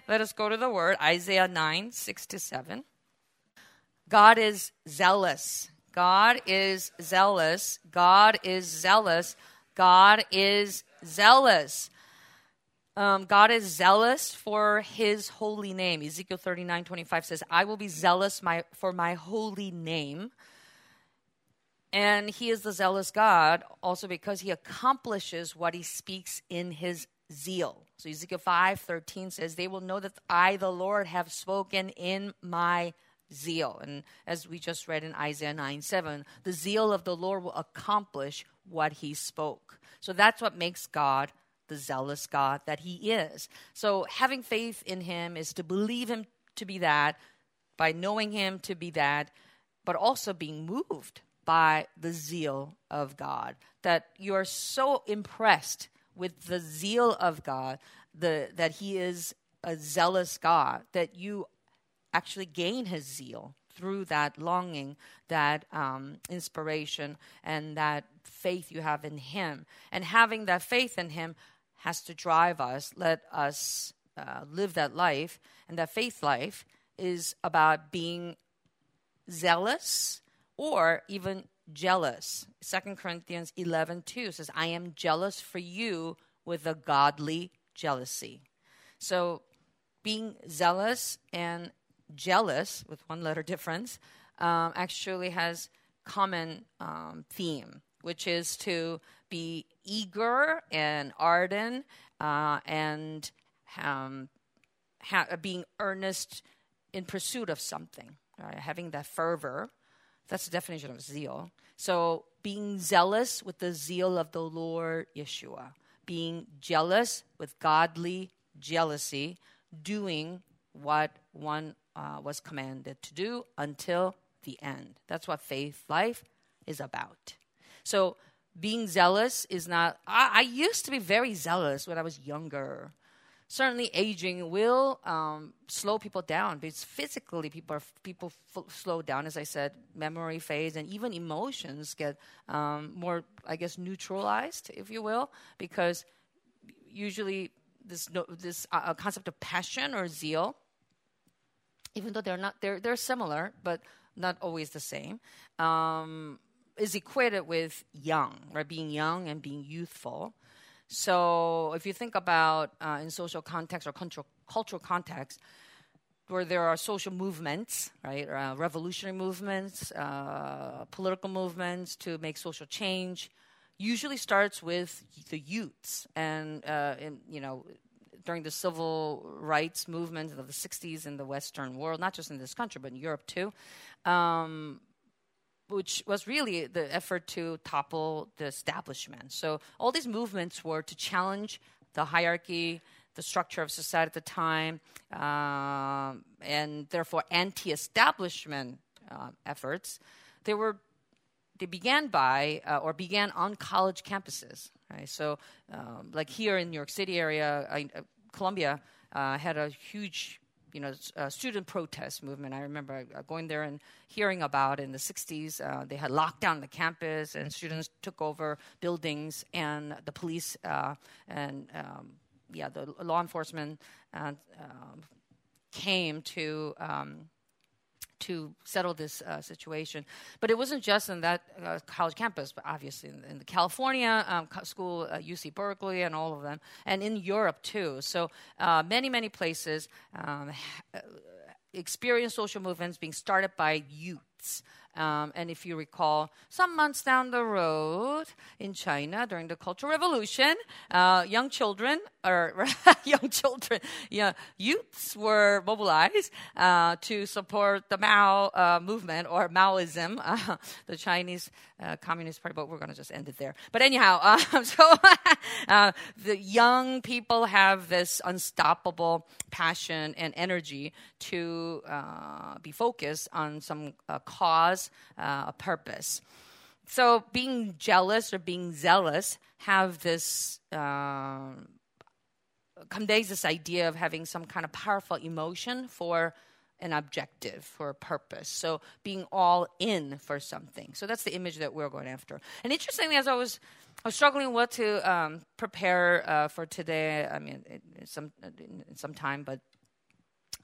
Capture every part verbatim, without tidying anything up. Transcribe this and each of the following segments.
Let us go to the word, Isaiah nine, six to seven. God is zealous. God is zealous. God is zealous. God is zealous. Um, God is zealous for his holy name. Ezekiel thirty-nine twenty-five says, I will be zealous my, for my holy name. And he is the zealous God also because he accomplishes what he speaks in his zeal. So Ezekiel five thirteen says, they will know that I, the Lord, have spoken in my zeal. And as we just read in Isaiah nine seven, the zeal of the Lord will accomplish what he spoke. So that's what makes God the zealous God that he is. So having faith in him is to believe him to be that, by knowing him to be that, but also being moved by the zeal of God. That you are so impressed with the zeal of God, the that he is a zealous God, that you actually gain his zeal through that longing, that um, inspiration, and that faith you have in him. And having that faith in him has to drive us, let us uh, live that life. And that faith life is about being zealous or even jealous. Second Corinthians eleven two says, I am jealous for you with a godly jealousy. So being zealous and jealous, with one letter difference, um, actually has common um, theme, which is to be eager and ardent uh, and um, ha- being earnest in pursuit of something, right? Having that fervor. That's the definition of zeal. So being zealous with the zeal of the Lord Yeshua, being jealous with godly jealousy, doing what one uh, was commanded to do until the end. That's what faith life is about. So being zealous is not, I, I used to be very zealous when I was younger. Certainly aging will um, slow people down because physically people are, people f- slow down, as I said, memory phase, and even emotions get um, more, I guess, neutralized, if you will, because usually this no, this uh, concept of passion or zeal, even though they're not, they're they're similar, but not always the same, um, is equated with young, right? Being young and being youthful. So if you think about uh, in social context or cultural, cultural context, where there are social movements, right, uh, revolutionary movements, uh, political movements to make social change, usually starts with the youths. And, uh, in, you know, during the civil rights movement of the sixties in the Western world, not just in this country, but in Europe too, um, which was really the effort to topple the establishment. So all these movements were to challenge the hierarchy, the structure of society at the time, uh, and therefore anti-establishment uh, efforts. They were they began by uh, or began on college campuses. Right? So, um, like here in New York City area, I, uh, Columbia uh, had a huge you know, uh, student protest movement. I remember uh, going there and hearing about in the sixties. Uh, they had locked down the campus, and students took over buildings, and the police uh, and um, yeah, the law enforcement uh, uh, came to um, to settle this uh, situation. But it wasn't just in that uh, college campus, but obviously in, in the California um, school, uh, U C Berkeley, and all of them, and in Europe too. So uh, many, many places um, ha- experience social movements being started by youths. Um, and if you recall, some months down the road in China during the Cultural Revolution, uh, young children, or young children, yeah, youths were mobilized uh, to support the Mao uh, movement or Maoism, uh, the Chinese uh, Communist Party. But we're going to just end it there. But anyhow, uh, so uh, the young people have this unstoppable passion and energy to uh, be focused on some uh, cause. Uh, a purpose. So being jealous or being zealous have this, uh, conveys this idea of having some kind of powerful emotion for an objective, for a purpose. So being all in for something. So that's the image that we're going after. And interestingly, as I was, I was struggling what to um, prepare uh, for today, I mean, in some, in some time, but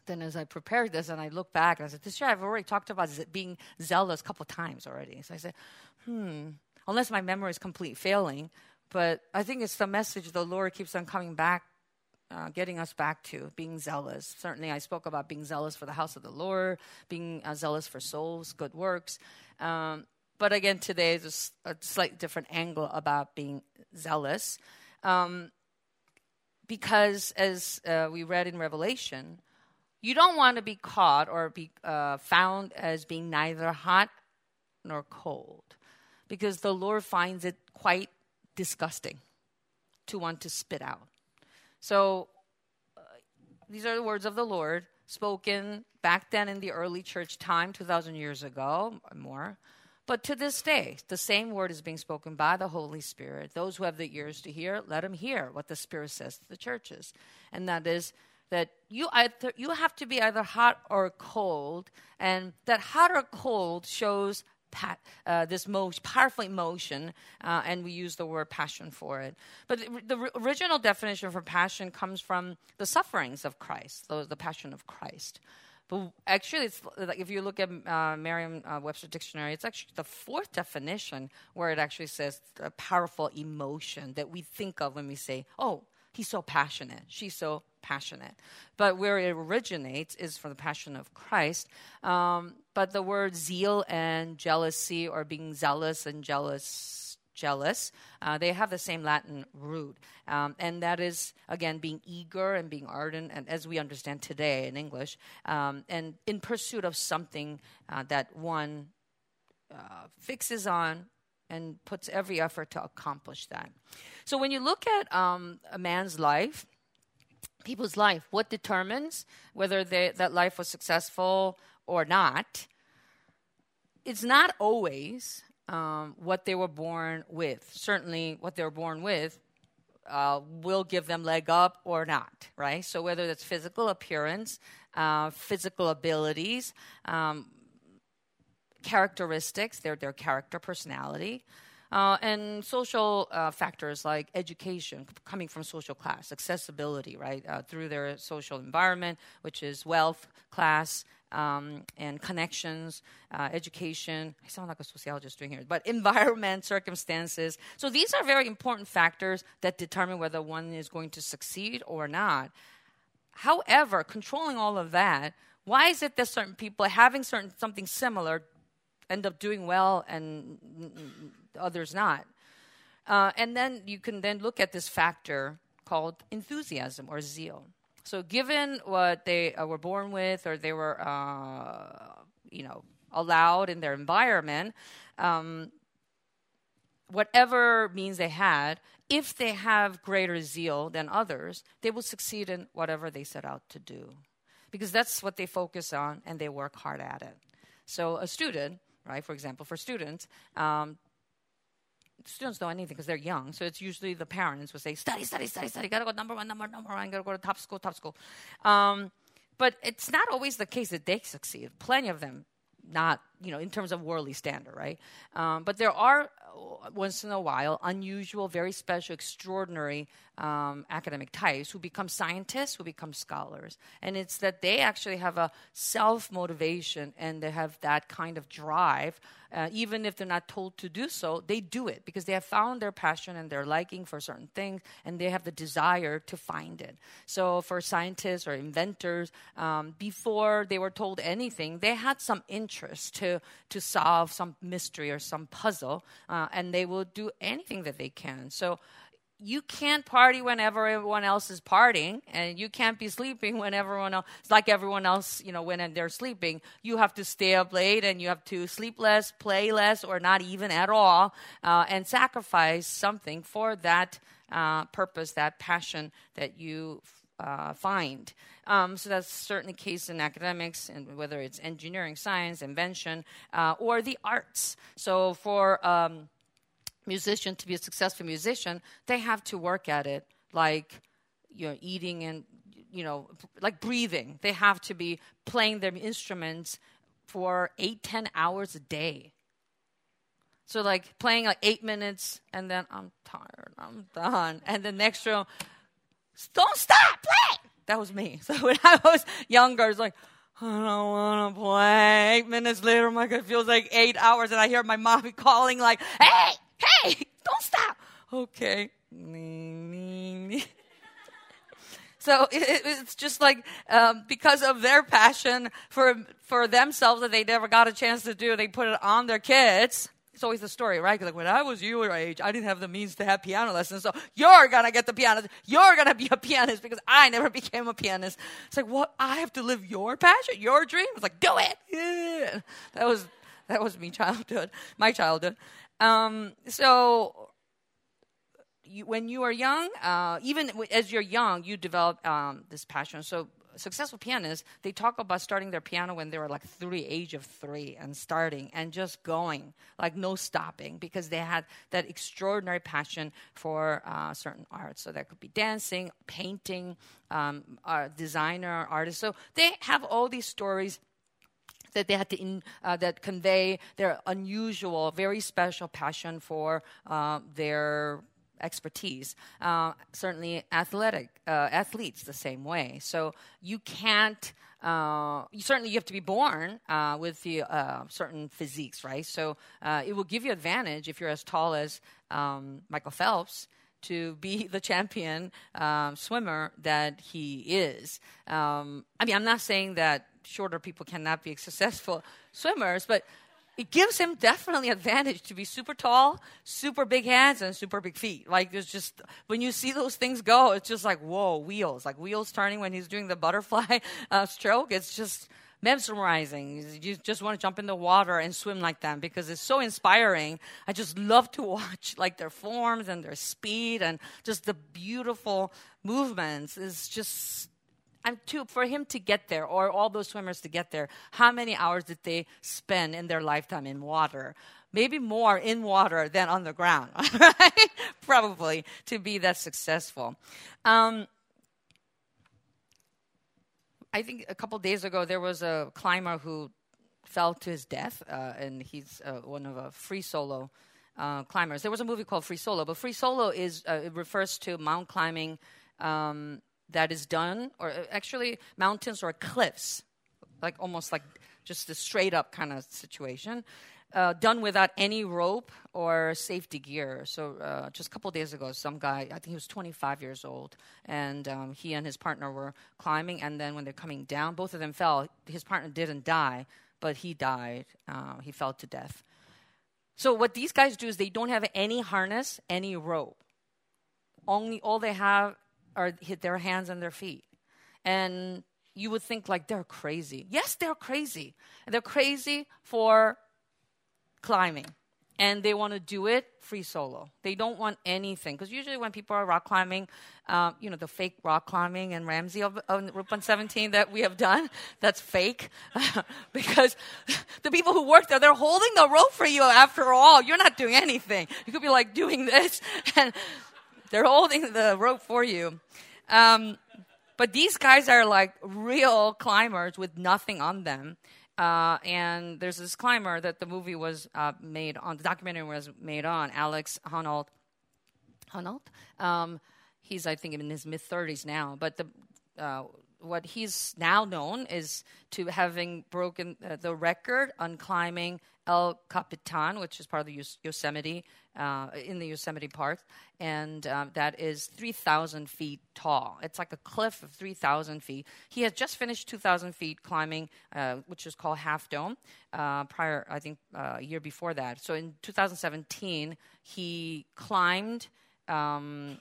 then as I prepared this and I look back, and I said, this year I've already talked about being zealous a couple times already. So I said, hmm, unless my memory is completely failing, but I think it's the message the Lord keeps on coming back, uh, getting us back to, being zealous. Certainly I spoke about being zealous for the house of the Lord, being uh, zealous for souls, good works. Um, but again, today is a slightly different angle about being zealous. Um, because as uh, we read in Revelation, you don't want to be caught or be uh, found as being neither hot nor cold, because the Lord finds it quite disgusting to want to spit out. So uh, these are the words of the Lord spoken back then in the early church time, two thousand years ago or more. But to this day, the same word is being spoken by the Holy Spirit. Those who have the ears to hear, let them hear what the Spirit says to the churches. And that is that you either, you have to be either hot or cold. And that hot or cold shows pat, uh, this most powerful emotion, uh, and we use the word passion for it. But the, the original definition for passion comes from the sufferings of Christ, the, the passion of Christ. But actually, it's like if you look at uh, Merriam-Webster Dictionary, it's actually the fourth definition where it actually says a powerful emotion that we think of when we say, oh, he's so passionate, she's so passionate. But where it originates is from the passion of Christ. Um, but the word zeal and jealousy, or being zealous and jealous, jealous, uh, they have the same Latin root. Um, and that is, again, being eager and being ardent, and as we understand today in English, um, and in pursuit of something uh, that one uh, fixes on and puts every effort to accomplish that. So when you look at um, a man's life, people's life, what determines whether they, that life was successful or not, it's not always Um, what they were born with. Certainly what they were born with uh, will give them leg up or not, right? So whether that's physical appearance, uh, physical abilities, um, characteristics, their, their character, personality, uh, and social uh, factors like education, coming from social class, accessibility, right, uh, through their social environment, which is wealth, class, Um, and connections, uh, education. I sound like a sociologist doing here, but environment, circumstances. So these are very important factors that determine whether one is going to succeed or not. However, controlling all of that, why is it that certain people having certain something similar end up doing well and others not? Uh, and then you can then look at this factor called enthusiasm or zeal. So given what they uh, were born with, or they were, uh, you know, allowed in their environment, um, whatever means they had, if they have greater zeal than others, they will succeed in whatever they set out to do. Because that's what they focus on, and they work hard at it. So a student, right, for example, for students, um, students don't know anything because they're young. So it's usually the parents will say, study, study, study, study. Got to go number one, number one, number one. Got to go to top school, top school. Um, but it's not always the case that they succeed. Plenty of them not, you know, in terms of worldly standard, right? Um, but there are, once in a while, unusual, very special, extraordinary um, academic types who become scientists, who become scholars. And it's that they actually have a self-motivation, and they have that kind of drive. Uh, even if they're not told to do so, they do it because they have found their passion and their liking for certain things, and they have the desire to find it. So for scientists or inventors, um, before they were told anything, they had some interest to, to solve some mystery or some puzzle, uh, and they will do anything that they can. So you can't party whenever everyone else is partying, and you can't be sleeping when everyone else, like everyone else, you know, when they're sleeping. You have to stay up late, and you have to sleep less, play less, or not even at all, uh, and sacrifice something for that uh, purpose, that passion that you uh, find. Um, so that's certainly the case in academics, and whether it's engineering, science, invention, uh, or the arts. So for um, musician to be a successful musician, they have to work at it like, you know, eating and, you know, like breathing. They have to be playing their instruments for eight, ten hours a day. So like playing like eight minutes and then I'm tired, I'm done. And the next room, don't stop, play! That was me. So when I was younger, it's like, I don't want to play. Eight minutes later, I'm like, it feels like eight hours, and I hear my mommy calling like, hey, hey, don't stop. Okay. So it, it's just like um, because of their passion for for themselves that they never got a chance to do, they put it on their kids. It's always the story, right? Like when I was your age, I didn't have the means to have piano lessons, so you're gonna get the piano. You're gonna be a pianist because I never became a pianist. It's like, what? I have to live your passion, your dream. It's like, do it. Yeah. That was that was me childhood, my childhood. Um, so. You, when you are young, uh, even w- as you're young, you develop um, this passion. So successful pianists, they talk about starting their piano when they were like three, age of three, and starting and just going, like no stopping, because they had that extraordinary passion for uh, certain arts. So that could be dancing, painting, um, uh, designer, artist. So they have all these stories that they had to in, uh, that convey their unusual, very special passion for uh, their expertise. Uh, certainly athletic uh, athletes the same way. So you can't uh, you certainly you have to be born uh, with the uh, certain physiques, right? So uh, it will give you advantage if you're as tall as um, Michael Phelps to be the champion um, swimmer that he is. Um, I mean, I'm not saying that shorter people cannot be successful swimmers, but it gives him definitely advantage to be super tall, super big hands, and super big feet. Like, there's just, when you see those things go, it's just like, whoa, wheels. Like, wheels turning when he's doing the butterfly uh, stroke. It's just mesmerizing. You just want to jump in the water and swim like them because it's so inspiring. I just love to watch, like, their forms and their speed and just the beautiful movements. It's just... I'm too, for him to get there, or all those swimmers to get there, how many hours did they spend in their lifetime in water? Maybe more in water than on the ground, right? Probably, to be that successful. Um, I think a couple days ago, there was a climber who fell to his death, uh, and he's uh, one of a free solo uh, climbers. There was a movie called Free Solo, but free solo is uh, it refers to mountain climbing um that is done, or actually mountains or cliffs, like almost like just a straight up kind of situation, uh, done without any rope or safety gear. So uh, just a couple of days ago, some guy, I think he was twenty-five years old, and um, he and his partner were climbing, and then when they're coming down, both of them fell. His partner didn't die, but he died. Uh, he fell to death. So what these guys do is they don't have any harness, any rope. Only all they have are hit their hands and their feet. And you would think like they're crazy. Yes, they're crazy. They're crazy for climbing. And they want to do it free solo. They don't want anything. Because usually when people are rock climbing, um, you know, the fake rock climbing and Ramsey of, of Route one seventeen that we have done, that's fake. Because the people who work there, they're holding the rope for you after all. You're not doing anything. You could be like doing this and they're holding the rope for you. Um, but these guys are like real climbers with nothing on them. Uh, and there's this climber that the movie was uh, made on, the documentary was made on, Alex Honnold. Honnold? Um, he's, I think, in his mid-thirties now. But the uh, what he's now known is to having broken uh, the record on climbing El Capitan, which is part of the Yos- Yosemite, uh, in the Yosemite Park, and um, that is three thousand feet tall. It's like a cliff of three thousand feet. He had just finished two thousand feet climbing, uh, which is called Half Dome, uh, prior, I think, uh, a year before that. So in two thousand seventeen, he climbed um,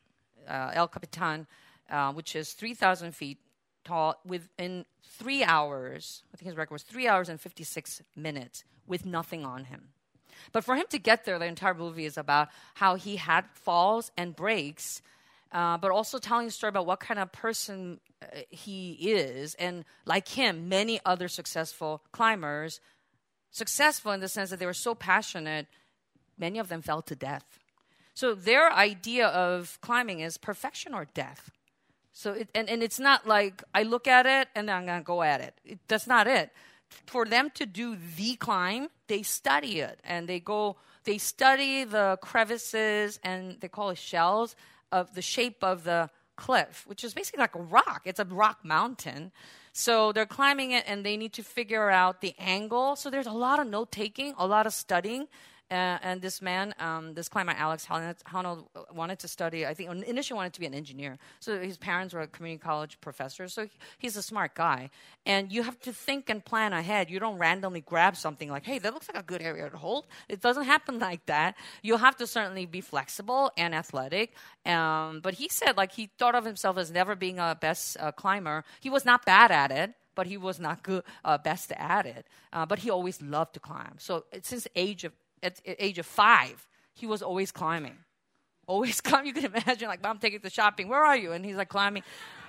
uh, El Capitan, uh, which is three thousand feet tall, within three hours. I think his record was three hours and fifty-six minutes with nothing on him. But for him to get there, the entire movie is about how he had falls and breaks, uh, but also telling a story about what kind of person uh, he is. And like him, many other successful climbers, successful in the sense that they were so passionate, many of them fell to death. So their idea of climbing is perfection or death. So it, and, and it's not like I look at it and then I'm going to go at it. it. That's not it. For them to do the climb, they study it. And they go, they study the crevices and they call it shells of the shape of the cliff, which is basically like a rock. It's a rock mountain. So they're climbing it, and they need to figure out the angle. So there's a lot of note-taking, a lot of studying. Uh, and this man, um, this climber, Alex Honnold, wanted to study, I think, initially wanted to be an engineer. So his parents were community college professors. So he's a smart guy. And you have to think and plan ahead. You don't randomly grab something like, hey, that looks like a good area to hold. It doesn't happen like that. You have to certainly be flexible and athletic. Um, but he said, like, he thought of himself as never being a best uh, climber. He was not bad at it, but he was not good, uh, best at it. Uh, but he always loved to climb. So since the age of At the age of five, he was always climbing. Always climbing. You can imagine, like, Mom taking the shopping. Where are you? And he's, like, climbing.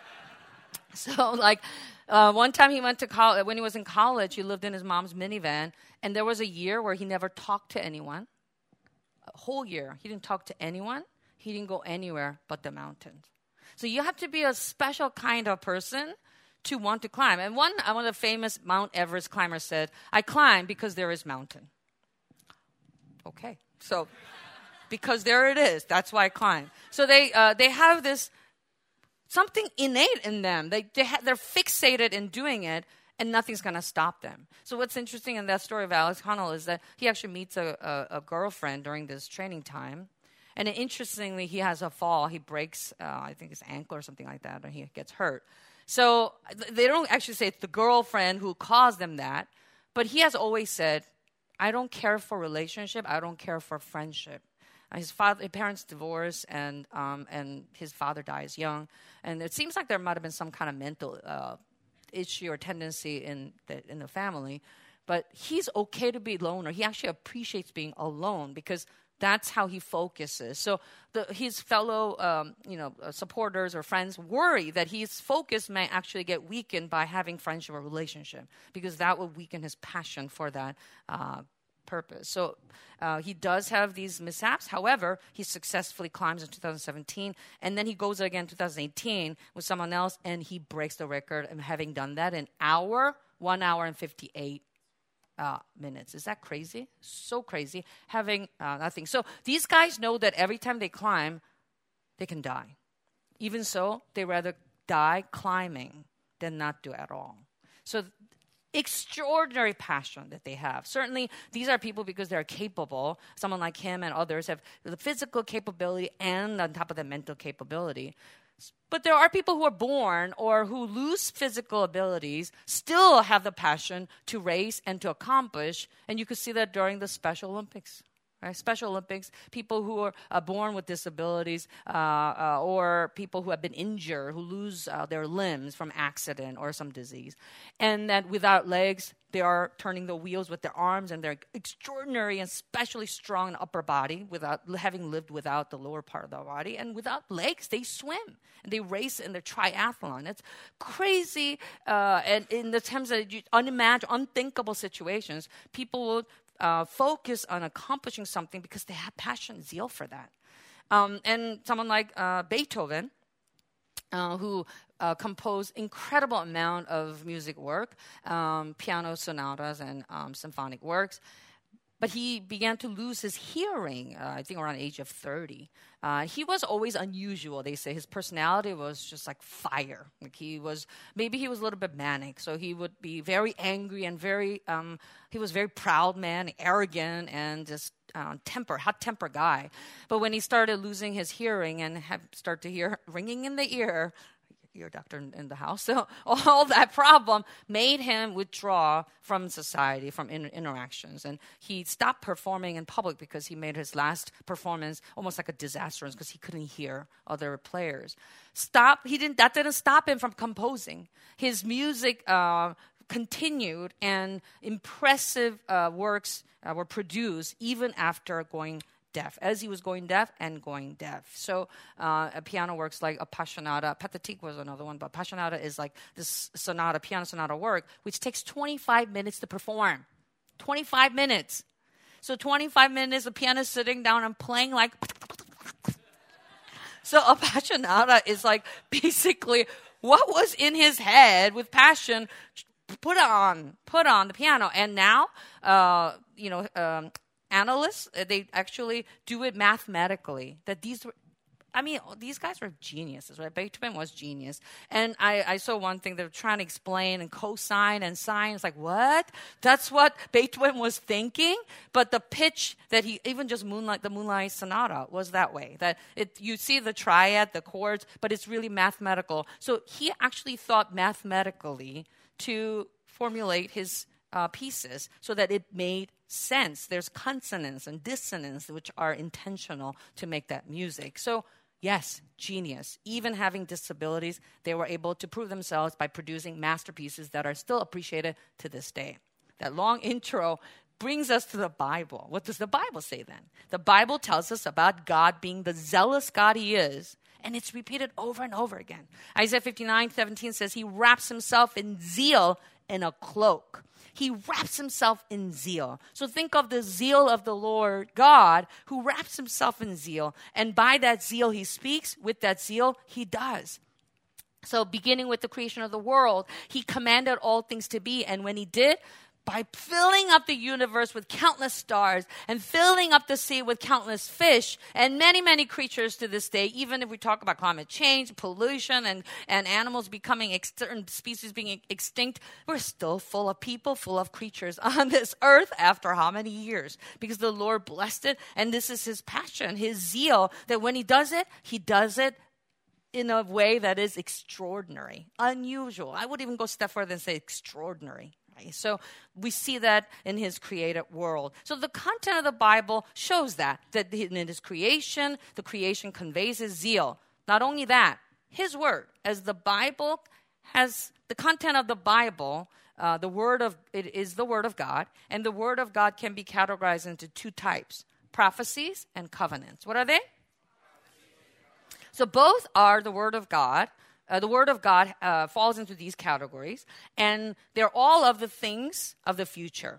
So, like, uh, one time he went to college. When he was in college, he lived in his mom's minivan. And there was a year where he never talked to anyone. A whole year. He didn't talk to anyone. He didn't go anywhere but the mountains. So you have to be a special kind of person to want to climb. And one, one of the famous Mount Everest climbers said, I climb because there is mountain. Okay, so because there it is, that's why I climb. So they uh, they have this something innate in them. They they ha- they're fixated in doing it, and nothing's going to stop them. So what's interesting in that story of Alex Honnold is that he actually meets a, a, a girlfriend during this training time, and interestingly, he has a fall. He breaks, uh, I think his ankle or something like that, and he gets hurt. So th- they don't actually say it's the girlfriend who caused them that, but he has always said, I don't care for relationship. I don't care for friendship. Uh, his father, his parents divorced, and um, and his father dies young. And it seems like there might have been some kind of mental uh, issue or tendency in the in the family. But he's okay to be alone, or he actually appreciates being alone because that's how he focuses. So the, his fellow, um, you know, uh, supporters or friends worry that his focus may actually get weakened by having friendship or relationship, because that will weaken his passion for that uh, purpose. So uh, he does have these mishaps. However, he successfully climbs in two thousand seventeen, and then he goes again in two thousand eighteen with someone else, and he breaks the record. And having done that in hour, one hour and fifty-eight Uh, minutes. Is that crazy? So crazy. Having uh, nothing. So these guys know that every time they climb, they can die. Even so, they rather die climbing than not do at all. So extraordinary passion that they have. Certainly, these are people because they're capable. Someone like him and others have the physical capability and on top of the mental capability. But there are people who are born or who lose physical abilities, still have the passion to race and to accomplish. And you could see that during the Special Olympics. Right? Special Olympics, people who are uh, born with disabilities uh, uh, or people who have been injured, who lose uh, their limbs from accident or some disease. And that without legs, they are turning the wheels with their arms, and they're extraordinary and especially strong in upper body without having lived without the lower part of the body. And without legs, they swim and they race in their triathlon. It's crazy. Uh, and in the terms of unimaginable, unthinkable situations, people will Uh, focus on accomplishing something because they have passion, zeal for that. Um, and someone like uh, Beethoven, uh, who uh, composed incredible amount of music work, um, piano sonatas and um, symphonic works, but he began to lose his hearing, uh, I think around the age of thirty. Uh, he was always unusual, they say. His personality was just like fire. Like he was, maybe he was a little bit manic. So he would be very angry and very, um, he was very proud man, arrogant, and just uh, temper, hot temper guy. But when he started losing his hearing and have start to hear ringing in the ear, ear doctor in, in the house. So all that problem made him withdraw from society, from in, interactions. And he stopped performing in public because he made his last performance almost like a disaster because he couldn't hear other players. Stop. He didn't. That didn't stop him from composing. His music uh, continued, and impressive uh, works uh, were produced even after going deaf, as he was going deaf and going deaf. So uh, a piano works like Appassionata. Pathetique was another one, but Appassionata is like this sonata, piano sonata work, which takes twenty-five minutes to perform. twenty-five minutes. So twenty-five minutes, the pianist sitting down and playing like... So Appassionata is like basically what was in his head with passion, put on, put on the piano. And now, uh, you know... Um, Analysts, they actually do it mathematically, that these were I mean, these guys were geniuses, right? Beethoven was genius. And I, I saw one thing they were trying to explain and cosine and sine. It's like, what? That's what Beethoven was thinking? But the pitch that he, even just Moonlight, the Moonlight Sonata was that way. That it, you see the triad, the chords, but it's really mathematical. So he actually thought mathematically to formulate his uh, pieces so that it made sense. There's consonance and dissonance, which are intentional to make that music. So yes, genius. Even having disabilities, they were able to prove themselves by producing masterpieces that are still appreciated to this day. That long intro brings us to the Bible. What does the Bible say then? The Bible tells us about God being the zealous God he is, and it's repeated over and over again. Isaiah fifty-nine seventeen says he wraps himself in zeal in a cloak. He wraps himself in zeal. So think of the zeal of the Lord God who wraps himself in zeal. And by that zeal he speaks, with that zeal he does. So beginning with the creation of the world, he commanded all things to be. And when he did, by filling up the universe with countless stars and filling up the sea with countless fish and many, many creatures to this day, even if we talk about climate change, pollution, and, and animals becoming, ex- certain species being extinct, we're still full of people, full of creatures on this earth after how many years? Because the Lord blessed it, and this is his passion, his zeal, that when he does it, he does it in a way that is extraordinary, unusual. I would even go a step further and say extraordinary. So we see that in his created world. So the content of the Bible shows that, that in his creation, the creation conveys his zeal. Not only that, his word, as the Bible has, the content of the Bible, uh, the word of, it is the word of God, and the word of God can be categorized into two types, prophecies and covenants. What are they? So both are the word of God. Uh, the Word of God uh, falls into these categories, and they're all of the things of the future,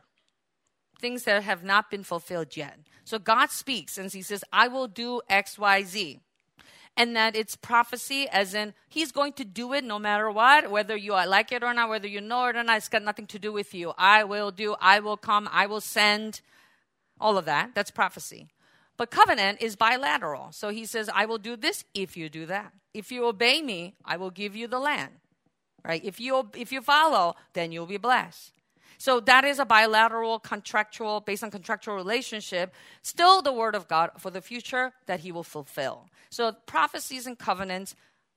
things that have not been fulfilled yet. So God speaks, and he says, I will do X, Y, Z. And that it's prophecy, as in, he's going to do it no matter what, whether you like it or not, whether you know it or not, it's got nothing to do with you. I will do, I will come, I will send, all of that. That's prophecy. But covenant is bilateral. So he says, I will do this if you do that. If you obey me, I will give you the land. Right? If you if you follow, then you'll be blessed. So that is a bilateral, contractual, based on contractual relationship, still the word of God for the future that he will fulfill. So prophecies and covenants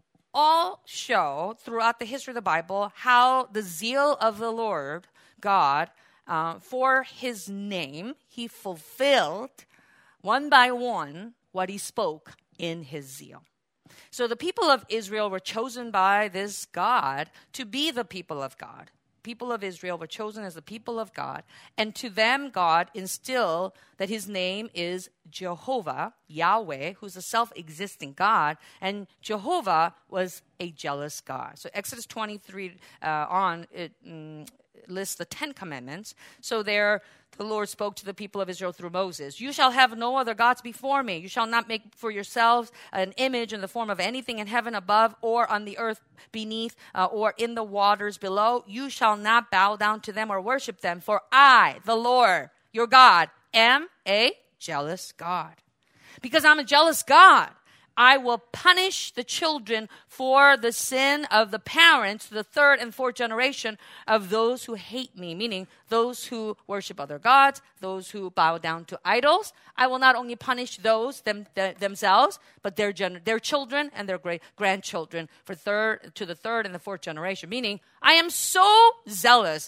all show throughout the history of the Bible how the zeal of the Lord God uh, for his name, he fulfilled one by one what he spoke in his zeal. So the people of Israel were chosen by this God to be the people of God. People of Israel were chosen as the people of God. And to them, God instilled that his name is Jehovah, Yahweh, who's a self-existing God. And Jehovah was a jealous God. So Exodus twenty-three uh, on, it mm, lists the Ten Commandments. So there, the Lord spoke to the people of Israel through Moses. You shall have no other gods before me. You shall not make for yourselves an image in the form of anything in heaven above or on the earth beneath uh, or in the waters below. You shall not bow down to them or worship them. For I, the Lord, your God, am a jealous God. Because I'm a jealous God, I will punish the children for the sin of the parents, the third and fourth generation of those who hate me, meaning those who worship other gods, those who bow down to idols. I will not only punish those them, th- themselves, but their gen- their children and their great grandchildren for third to the third and the fourth generation. Meaning, I am so zealous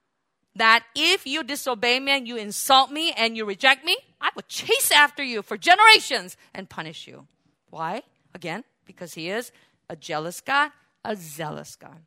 that if you disobey me and you insult me and you reject me, I will chase after you for generations and punish you. Why? Again, because he is a jealous God, a zealous God.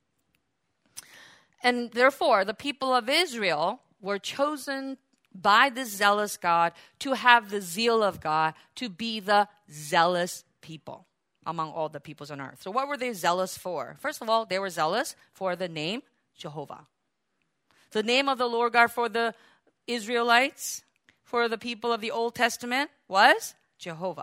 And therefore, the people of Israel were chosen by this zealous God to have the zeal of God, to be the zealous people among all the peoples on earth. So what were they zealous for? First of all, they were zealous for the name Jehovah. The name of the Lord God for the Israelites, for the people of the Old Testament, was Jehovah.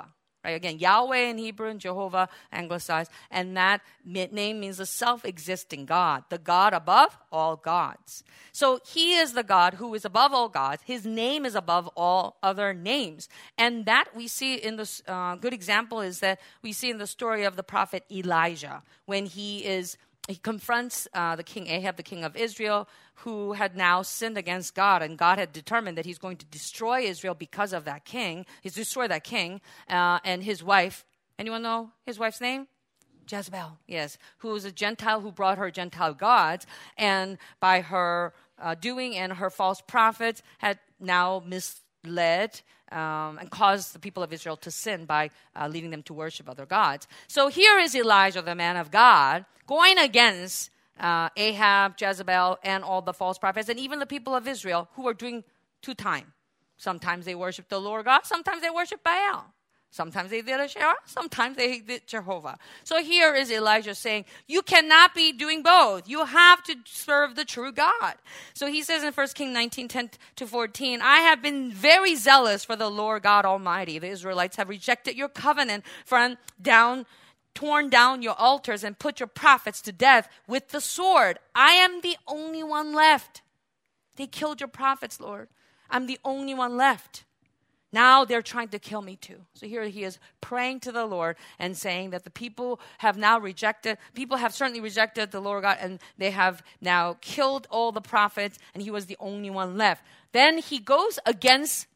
Right? Again, Yahweh in Hebrew and Jehovah anglicized. And that name means the self-existing God, the God above all gods. So he is the God who is above all gods. His name is above all other names. And that we see in this uh, good example is that we see in the story of the prophet Elijah when he is He confronts uh, the king Ahab, the king of Israel, who had now sinned against God, and God had determined that he's going to destroy Israel because of that king. He's destroy that king uh, and his wife. Anyone know his wife's name? Jezebel, yes, who was a Gentile who brought her Gentile gods, and by her uh, doing and her false prophets had now misled Um, and caused the people of Israel to sin by uh, leading them to worship other gods. So here is Elijah, the man of God, going against uh, Ahab, Jezebel, and all the false prophets, and even the people of Israel who are doing two-time. Sometimes they worship the Lord God, sometimes they worship Baal. Sometimes they did Asherah, sometimes they did Jehovah. So here is Elijah saying, you cannot be doing both. You have to serve the true God. So he says in First Kings nineteen, ten to fourteen, I have been very zealous for the Lord God Almighty. The Israelites have rejected your covenant, from down, torn down your altars and put your prophets to death with the sword. I am the only one left. They killed your prophets, Lord. I'm the only one left. Now they're trying to kill me too. So here he is praying to the Lord and saying that the people have now rejected, people have certainly rejected the Lord God, and they have now killed all the prophets, and he was the only one left. Then he goes against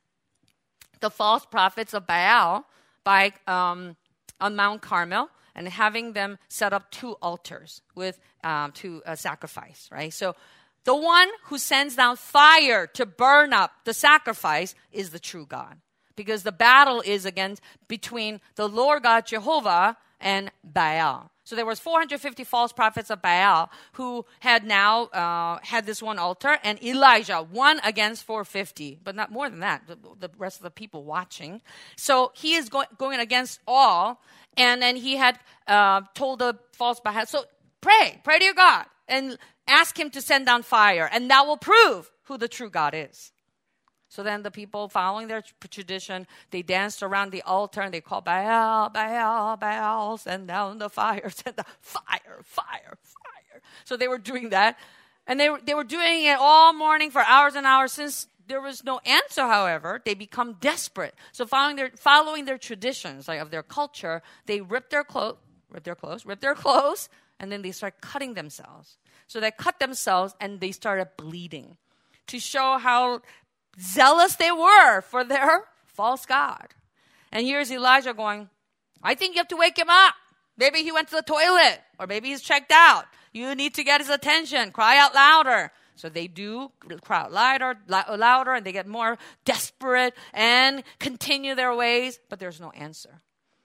the false prophets of Baal by um, on Mount Carmel and having them set up two altars with um, to uh, sacrifice, right? So the one who sends down fire to burn up the sacrifice is the true God. Because the battle is against between the Lord God Jehovah and Baal. So there was four hundred fifty false prophets of Baal who had now uh, had this one altar, and Elijah, one against four hundred fifty, but not more than that, the, the rest of the people watching. So he is go- going against all, and then he had uh, told the false Baal, so pray, pray to your God, and ask him to send down fire, and that will prove who the true God is. So then the people, following their tradition, they danced around the altar and they called Baal, Baal, Baal, send down the fire, send the fire, fire, fire. So they were doing that. And they were, they were doing it all morning for hours and hours. Since there was no answer, however, they become desperate. So following their, following their traditions, like of their culture, they ripped their clothes, ripped their clothes, ripped their clothes, and then they start cutting themselves. So they cut themselves and they started bleeding to show how zealous they were for their false god. And here's Elijah going, I think you have to wake him up. Maybe he went to the toilet, or maybe he's checked out. You need to get his attention. Cry out louder. So they do cry out louder, louder, and they get more desperate and continue their ways, but there's no answer.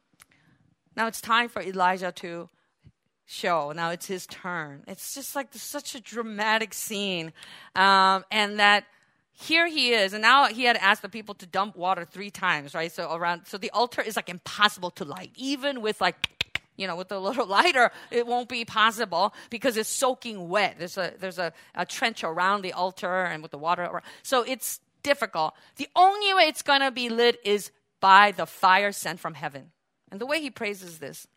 Now it's time for Elijah to show. Now it's his turn. It's just like such a dramatic scene. Um, and that here he is, and now he had asked the people to dump water three times, right? So around, so the altar is like impossible to light. Even with like, you know, with a little lighter, it won't be possible because it's soaking wet. There's a there's a, a trench around the altar and with the water around. So it's difficult. The only way it's going to be lit is by the fire sent from heaven. And the way he prays is this.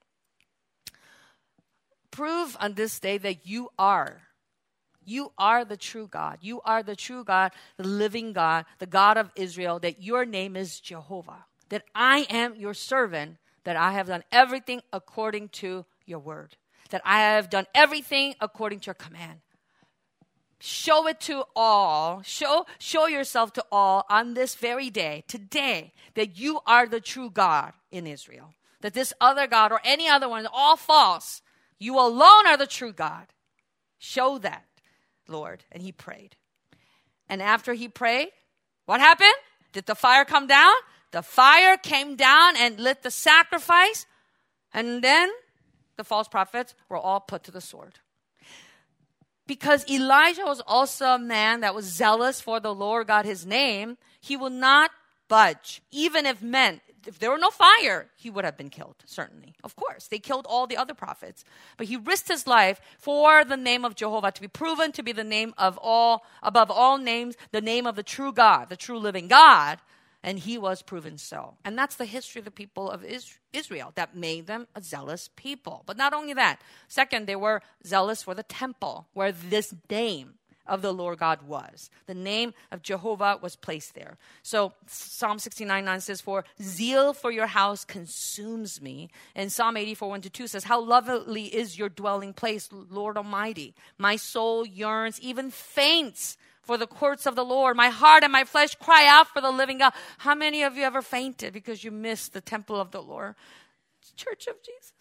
Prove on this day that you are You are the true God. You are the true God, the living God, the God of Israel, that your name is Jehovah, that I am your servant, that I have done everything according to your word, that I have done everything according to your command. Show it to all. Show, show yourself to all on this very day, today, that you are the true God in Israel, that this other God or any other one is all false. You alone are the true God. Show that, Lord. And he prayed. And after he prayed, what happened? Did the fire come down? The fire came down and lit the sacrifice. And then the false prophets were all put to the sword. Because Elijah was also a man that was zealous for the Lord God, his name, he will not budge. Even if men, if there were no fire, he would have been killed, certainly. Of course, they killed all the other prophets. But he risked his life for the name of Jehovah to be proven to be the name of all, above all names, the name of the true God, the true living God. And he was proven so. And that's the history of the people of Israel that made them a zealous people. But not only that. Second, they were zealous for the temple where this name of the Lord God was. The name of Jehovah was placed there. So Psalm sixty-nine nine says, for zeal for your house consumes me. And Psalm eighty-four one to two says, how lovely is your dwelling place, Lord Almighty. My soul yearns, even faints for the courts of the Lord. My heart and my flesh cry out for the living God. How many of you ever fainted because you missed the temple of the Lord? Church of Jesus.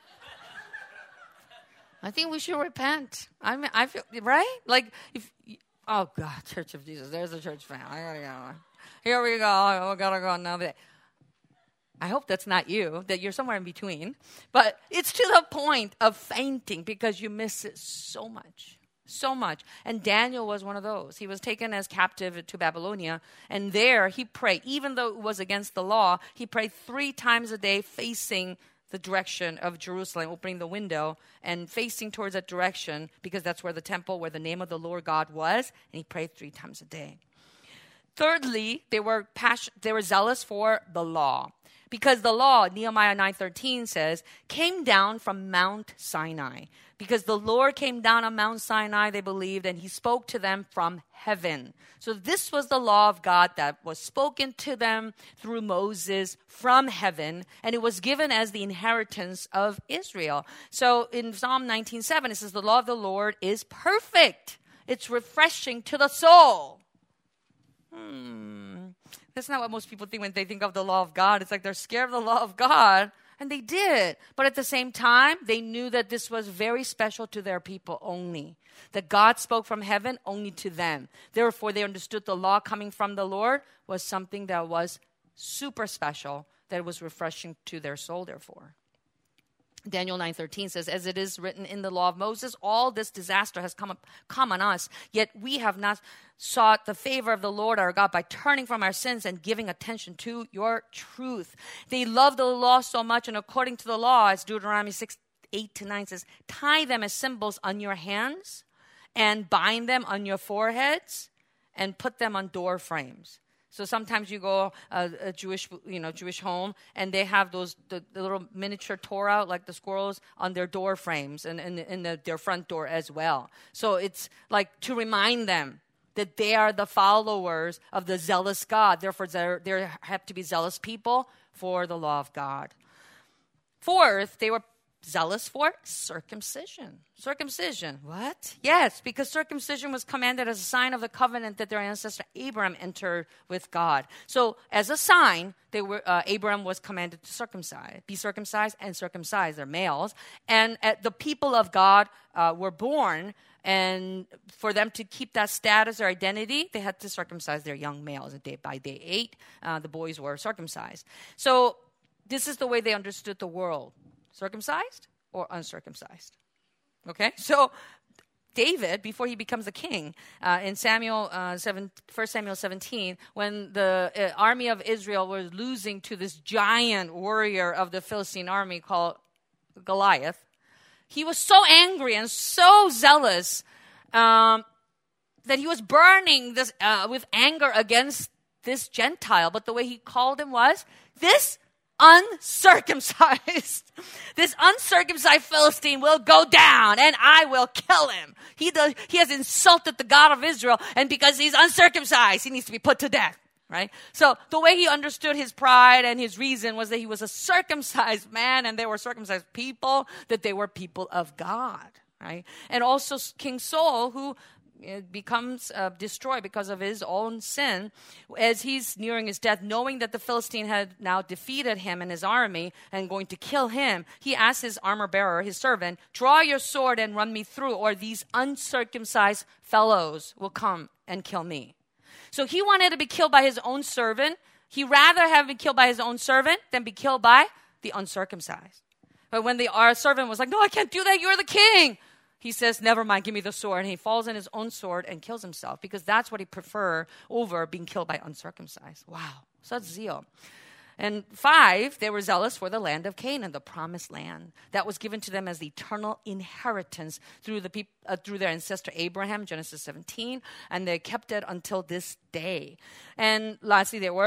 I think we should repent. I mean, I feel, right? Like, if, oh God, Church of Jesus. There's a church fan. I gotta go. Here we go. I gotta go now. I hope that's not you, that you're somewhere in between. But it's to the point of fainting because you miss it so much. So much. And Daniel was one of those. He was taken as captive to Babylonia. And there he prayed. Even though it was against the law, he prayed three times a day facing the direction of Jerusalem, opening the window and facing towards that direction because that's where the temple, where the name of the Lord God was. And he prayed three times a day. Thirdly, they were passion, they were zealous for the law. Because the law, Nehemiah nine thirteen says, came down from Mount Sinai. Because the Lord came down on Mount Sinai, they believed, and he spoke to them from heaven. So this was the law of God that was spoken to them through Moses from heaven, and it was given as the inheritance of Israel. So in Psalm nineteen seven, it says, the law of the Lord is perfect. It's refreshing to the soul. Hmm. That's not what most people think when they think of the law of God. It's like they're scared of the law of God. And they did. But at the same time, they knew that this was very special to their people only. That God spoke from heaven only to them. Therefore, they understood the law coming from the Lord was something that was super special, that was refreshing to their soul, therefore. Daniel nine thirteen says, as it is written in the law of Moses, all this disaster has come, up, come on us, yet we have not sought the favor of the Lord our God by turning from our sins and giving attention to your truth. They love the law so much, and according to the law, as Deuteronomy six, eight to nine says, tie them as symbols on your hands and bind them on your foreheads and put them on door frames. So sometimes you go uh, a Jewish, you know, Jewish home, and they have those the, the little miniature Torah, like the squirrels, on their door frames and in, in the, their front door as well. So it's like to remind them that they are the followers of the zealous God. Therefore, there there have to be zealous people for the law of God. Fourth, they were zealous for circumcision. Circumcision. What? Yes, because circumcision was commanded as a sign of the covenant that their ancestor Abraham entered with God. So as a sign, they were uh, Abraham was commanded to circumcise, be circumcised and circumcise their males. And uh, the people of God uh, were born, and for them to keep that status or identity, they had to circumcise their young males. And day by day eight, uh, the boys were circumcised. So this is the way they understood the world. Circumcised or uncircumcised? Okay, so David, before he becomes a king, uh, in Samuel uh, seven, First Samuel seventeen, when the uh, army of Israel was losing to this giant warrior of the Philistine army called Goliath, he was so angry and so zealous um, that he was burning this uh, with anger against this Gentile. But the way he called him was, this uncircumcised. This uncircumcised Philistine will go down and I will kill him. He does, he has insulted the God of Israel, and because he's uncircumcised, he needs to be put to death, right? So the way he understood his pride and his reason was that he was a circumcised man and they were circumcised people, that they were people of God, right? And also King Saul, who It becomes uh, destroyed because of his own sin. As he's nearing his death, knowing that the Philistine had now defeated him and his army and going to kill him, he asked his armor bearer, his servant, draw your sword and run me through, or these uncircumcised fellows will come and kill me. So he wanted to be killed by his own servant. He rather have been killed by his own servant than be killed by the uncircumcised. But when the our servant was like, no, I can't do that, you're the king, he says, never mind, give me the sword. And he falls on his own sword and kills himself, because that's what he preferred over being killed by uncircumcised. Wow, such zeal. And five, they were zealous for the land of Canaan, the promised land that was given to them as the eternal inheritance through the peop- uh, through their ancestor Abraham, Genesis seventeen, and they kept it until this day. And lastly, they were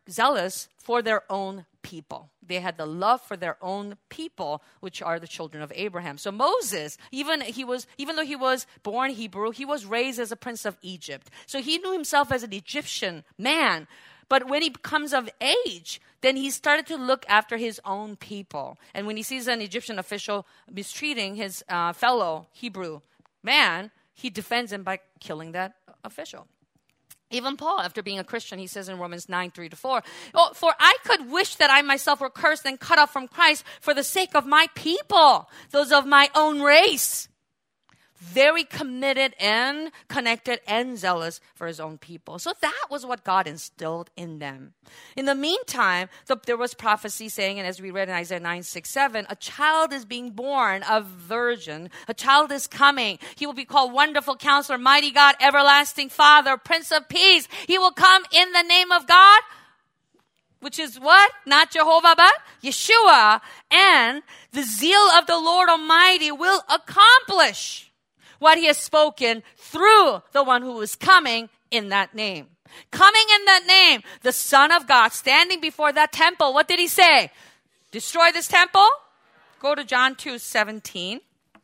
zealous for their own people. They had the love for their own people, which are the children of Abraham. So Moses, even he was, even though he was born Hebrew, he was raised as a prince of Egypt. So he knew himself as an Egyptian man. But when he comes of age, then he started to look after his own people. And when he sees an Egyptian official mistreating his uh, fellow Hebrew man, he defends him by killing that official. Even Paul, after being a Christian, he says in Romans nine, three to four, oh, for I could wish that I myself were cursed and cut off from Christ for the sake of my people, those of my own race. Very committed and connected and zealous for his own people. So that was what God instilled in them. In the meantime, the, there was prophecy saying, and as we read in Isaiah nine, six, seven, a child is being born, a virgin. A child is coming. He will be called Wonderful Counselor, Mighty God, Everlasting Father, Prince of Peace. He will come in the name of God, which is what? Not Jehovah, but Yeshua. And the zeal of the Lord Almighty will accomplish what he has spoken through the one who is coming in that name. Coming in that name, the Son of God, standing before that temple. What did he say? Destroy this temple? Go to John two seventeen.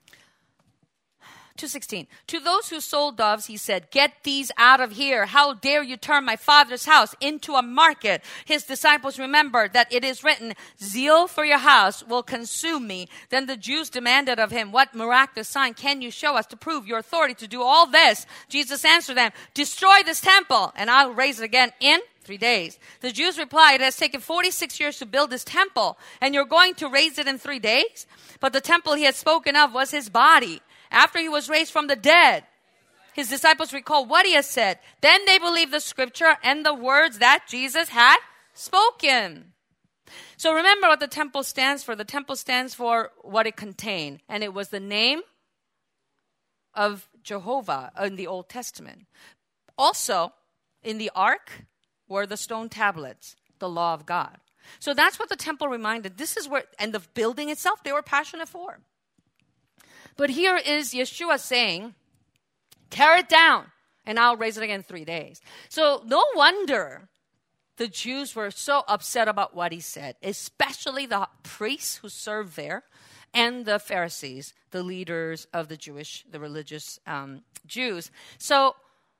two sixteen. To those who sold doves, he said, get these out of here. How dare you turn my Father's house into a market? His disciples remembered that it is written, zeal for your house will consume me. Then the Jews demanded of him, what miraculous sign can you show us to prove your authority to do all this? Jesus answered them, destroy this temple and I'll raise it again in three days. The Jews replied, it has taken forty-six years to build this temple and you're going to raise it in three days? But the temple he had spoken of was his body. After he was raised from the dead, his disciples recalled what he had said. Then they believed the scripture and the words that Jesus had spoken. So remember what the temple stands for. The temple stands for what it contained. And it was the name of Jehovah in the Old Testament. Also, in the ark were the stone tablets, the law of God. So that's what the temple reminded. This is where, and the building itself, they were passionate for. But here is Yeshua saying, tear it down, and I'll raise it again in three days. So no wonder the Jews were so upset about what he said, especially the priests who served there and the Pharisees, the leaders of the Jewish, the religious um, Jews. So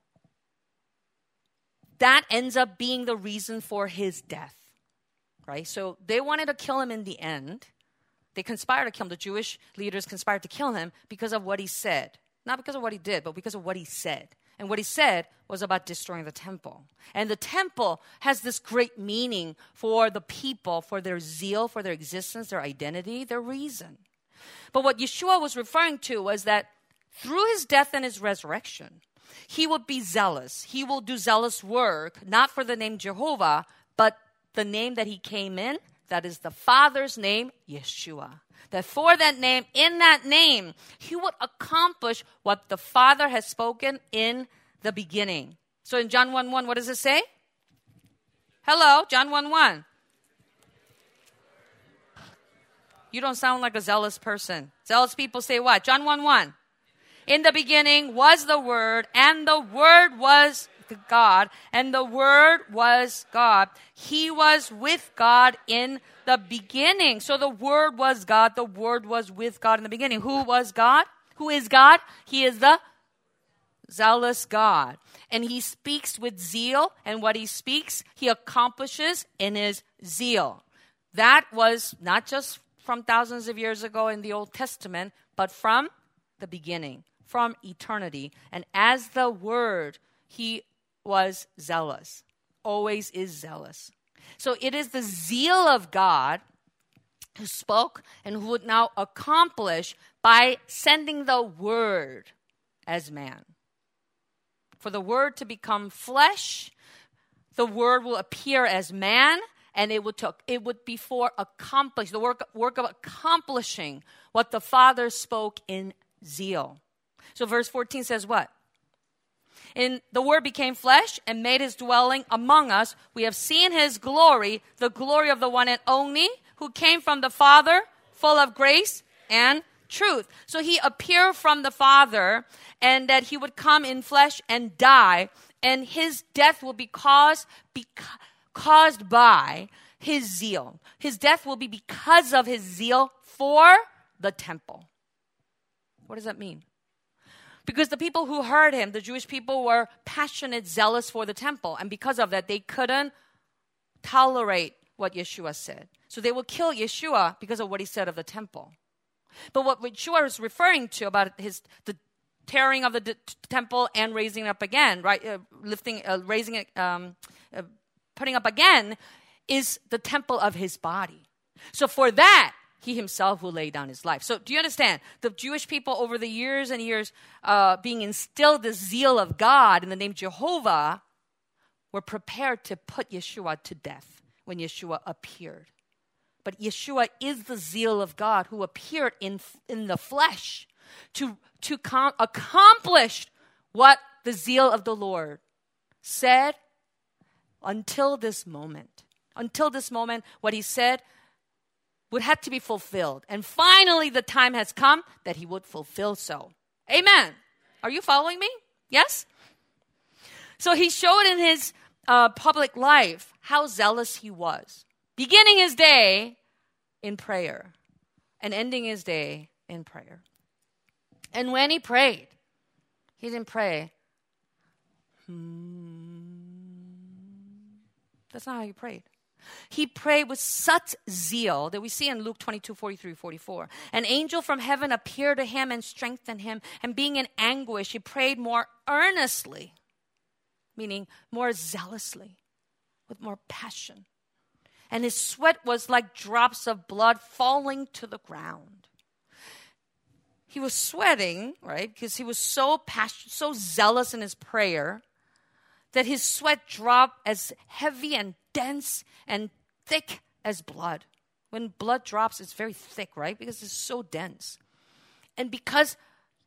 that ends up being the reason for his death, right? So they wanted to kill him in the end. They conspired to kill him. The Jewish leaders conspired to kill him because of what he said. Not because of what he did, but because of what he said. And what he said was about destroying the temple. And the temple has this great meaning for the people, for their zeal, for their existence, their identity, their reason. But what Yeshua was referring to was that through his death and his resurrection, he would be zealous. He will do zealous work, not for the name Jehovah, but the name that he came in. That is the Father's name, Yeshua. That for that name, in that name, he would accomplish what the Father has spoken in the beginning. So in John one one, what does it say? Hello, John one one. You don't sound like a zealous person. Zealous people say what? John one one. In the beginning was the Word, and the Word was God, and the Word was God. He was with God in the beginning. So the Word was God. The Word was with God in the beginning. Who was God? Who is God? He is the zealous God. And he speaks with zeal, and what he speaks, he accomplishes in his zeal. That was not just from thousands of years ago in the Old Testament, but from the beginning, from eternity. And as the Word, he was zealous, always is zealous. So it is the zeal of God who spoke and who would now accomplish by sending the Word as man. For the Word to become flesh, the Word will appear as man, and it would took, it would be for accomplish the work work of accomplishing what the Father spoke in zeal. So verse fourteen says what? And the Word became flesh and made his dwelling among us. We have seen his glory, the glory of the one and only, who came from the Father, full of grace and truth. So he appeared from the Father, and that he would come in flesh and die, and his death will be caused, beca- caused by his zeal. His death will be because of his zeal for the temple. What does that mean? Because the people who heard him, the Jewish people, were passionate, zealous for the temple. And because of that, they couldn't tolerate what Yeshua said. So they will kill Yeshua because of what he said of the temple. But what Yeshua is referring to about his the tearing of the d- temple and raising it up again, right? Uh, lifting, uh, raising it, um, uh, putting up again, is the temple of his body. So for that, he himself will lay down his life. So do you understand? The Jewish people over the years and years uh, being instilled the zeal of God in the name Jehovah were prepared to put Yeshua to death when Yeshua appeared. But Yeshua is the zeal of God who appeared in, in the flesh to, to com- accomplish what the zeal of the Lord said until this moment. Until this moment, what he said would have to be fulfilled. And finally, the time has come that he would fulfill so. Amen. Are you following me? Yes? So he showed in his uh, public life how zealous he was. Beginning his day in prayer and ending his day in prayer. And when he prayed, he didn't pray, hmm. That's not how he prayed. He prayed with such zeal that we see in Luke twenty-two, forty-three, forty-four. An angel from heaven appeared to him and strengthened him. And being in anguish, he prayed more earnestly, meaning more zealously, with more passion. And his sweat was like drops of blood falling to the ground. He was sweating, right, because he was so passionate, so zealous in his prayer that his sweat dropped as heavy and dense and thick as blood. When blood drops, it's very thick, right? Because it's so dense. And because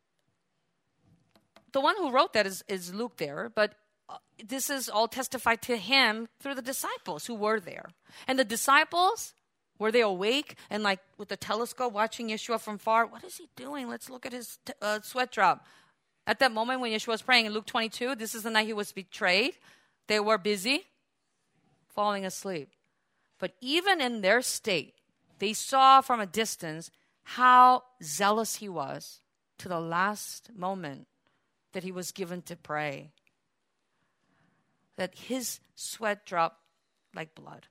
the one who wrote that is, is Luke there, but this is all testified to him through the disciples who were there. And the disciples, were they awake and like with the telescope watching Yeshua from far? What is he doing? Let's look at his t- uh, sweat drop. At that moment when Yeshua was praying in Luke twenty-two, this is the night he was betrayed. They were busy falling asleep. But even in their state, they saw from a distance how zealous he was to the last moment that he was given to pray. That his sweat dropped like blood.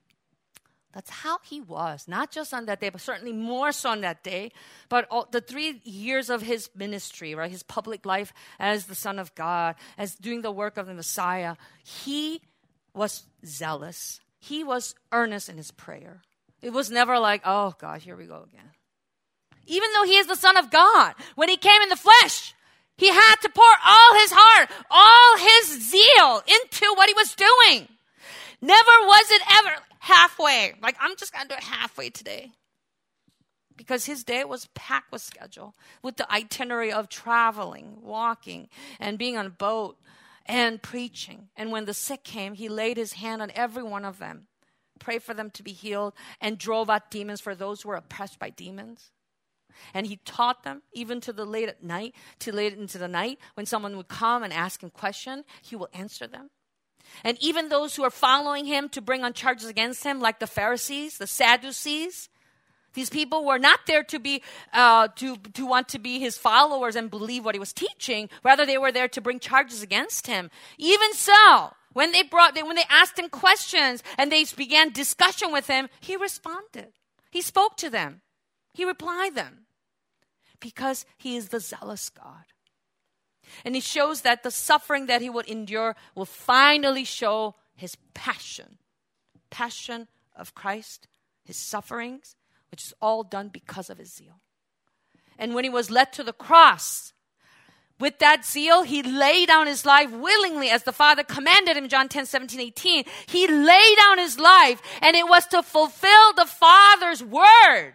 That's how he was, not just on that day, but certainly more so on that day. But all, the three years of his ministry, right, his public life as the Son of God, as doing the work of the Messiah, he was zealous. He was earnest in his prayer. It was never like, oh, God, here we go again. Even though he is the Son of God, when he came in the flesh, he had to pour all his heart, all his zeal into what he was doing. Never was it ever halfway. Like, I'm just going to do it halfway today. Because his day was packed with schedule, with the itinerary of traveling, walking, and being on a boat, and preaching. And when the sick came, he laid his hand on every one of them, prayed for them to be healed, and drove out demons for those who were oppressed by demons. And he taught them, even to the late at night, to late into the night, when someone would come and ask him a question, he will answer them. And even those who are following him to bring on charges against him, like the Pharisees, the Sadducees, these people were not there to be, uh, to, to want to be his followers and believe what he was teaching. Rather, they were there to bring charges against him. Even so, when they brought, when they asked him questions and they began discussion with him, he responded. He spoke to them. He replied them. Because he is the zealous God. And he shows that the suffering that he would endure will finally show his passion. Passion of Christ, his sufferings, which is all done because of his zeal. And when he was led to the cross, with that zeal, he laid down his life willingly as the Father commanded him, John ten, seventeen, eighteen. He laid down his life, and it was to fulfill the Father's word.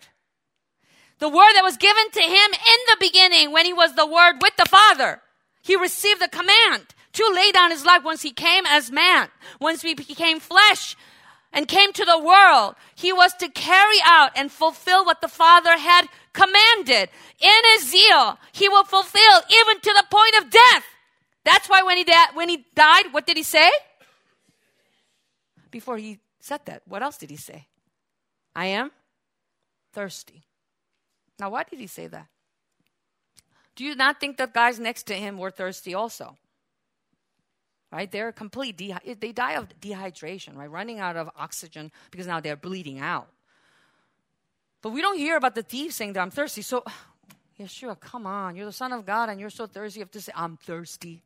The word that was given to him in the beginning when he was the Word with the Father. He received the command to lay down his life once he came as man. Once he became flesh and came to the world, he was to carry out and fulfill what the Father had commanded. In his zeal, he will fulfill even to the point of death. That's why when he, da- when he died, what did he say? before he said that, what else did he say? I am thirsty. Now, why did he say that? Do you not think that guys next to him were thirsty also? Right? They're complete. De- they die of dehydration, right? Running out of oxygen because now they're bleeding out. But we don't hear about the thief saying that I'm thirsty. So, Yeshua, come on. You're the Son of God and you're so thirsty. You have to say, I'm thirsty.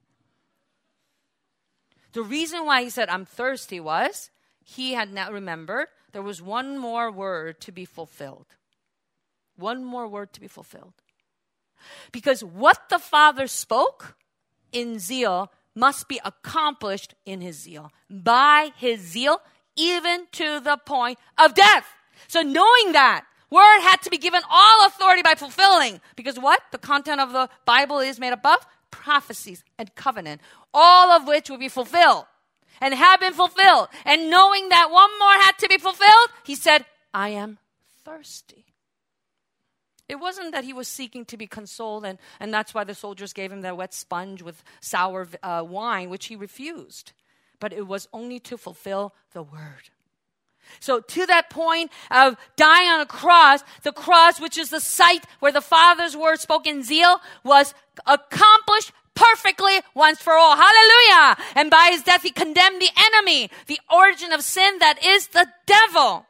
The reason why he said, I'm thirsty was he had not remembered there was one more word to be fulfilled. One more word to be fulfilled. Because what the Father spoke in zeal must be accomplished in his zeal. By his zeal, even to the point of death. So knowing that, word had to be given all authority by fulfilling. Because what? The content of the Bible is made up of prophecies and covenant. All of which will be fulfilled. And have been fulfilled. And knowing that one more had to be fulfilled, he said, I am thirsty. It wasn't that he was seeking to be consoled, and, and that's why the soldiers gave him that wet sponge with sour uh, wine, which he refused. But it was only to fulfill the word. So to that point of dying on a cross, the cross, which is the site where the Father's word spoken in zeal, was accomplished perfectly once for all. Hallelujah! And by his death, he condemned the enemy, the origin of sin that is the devil.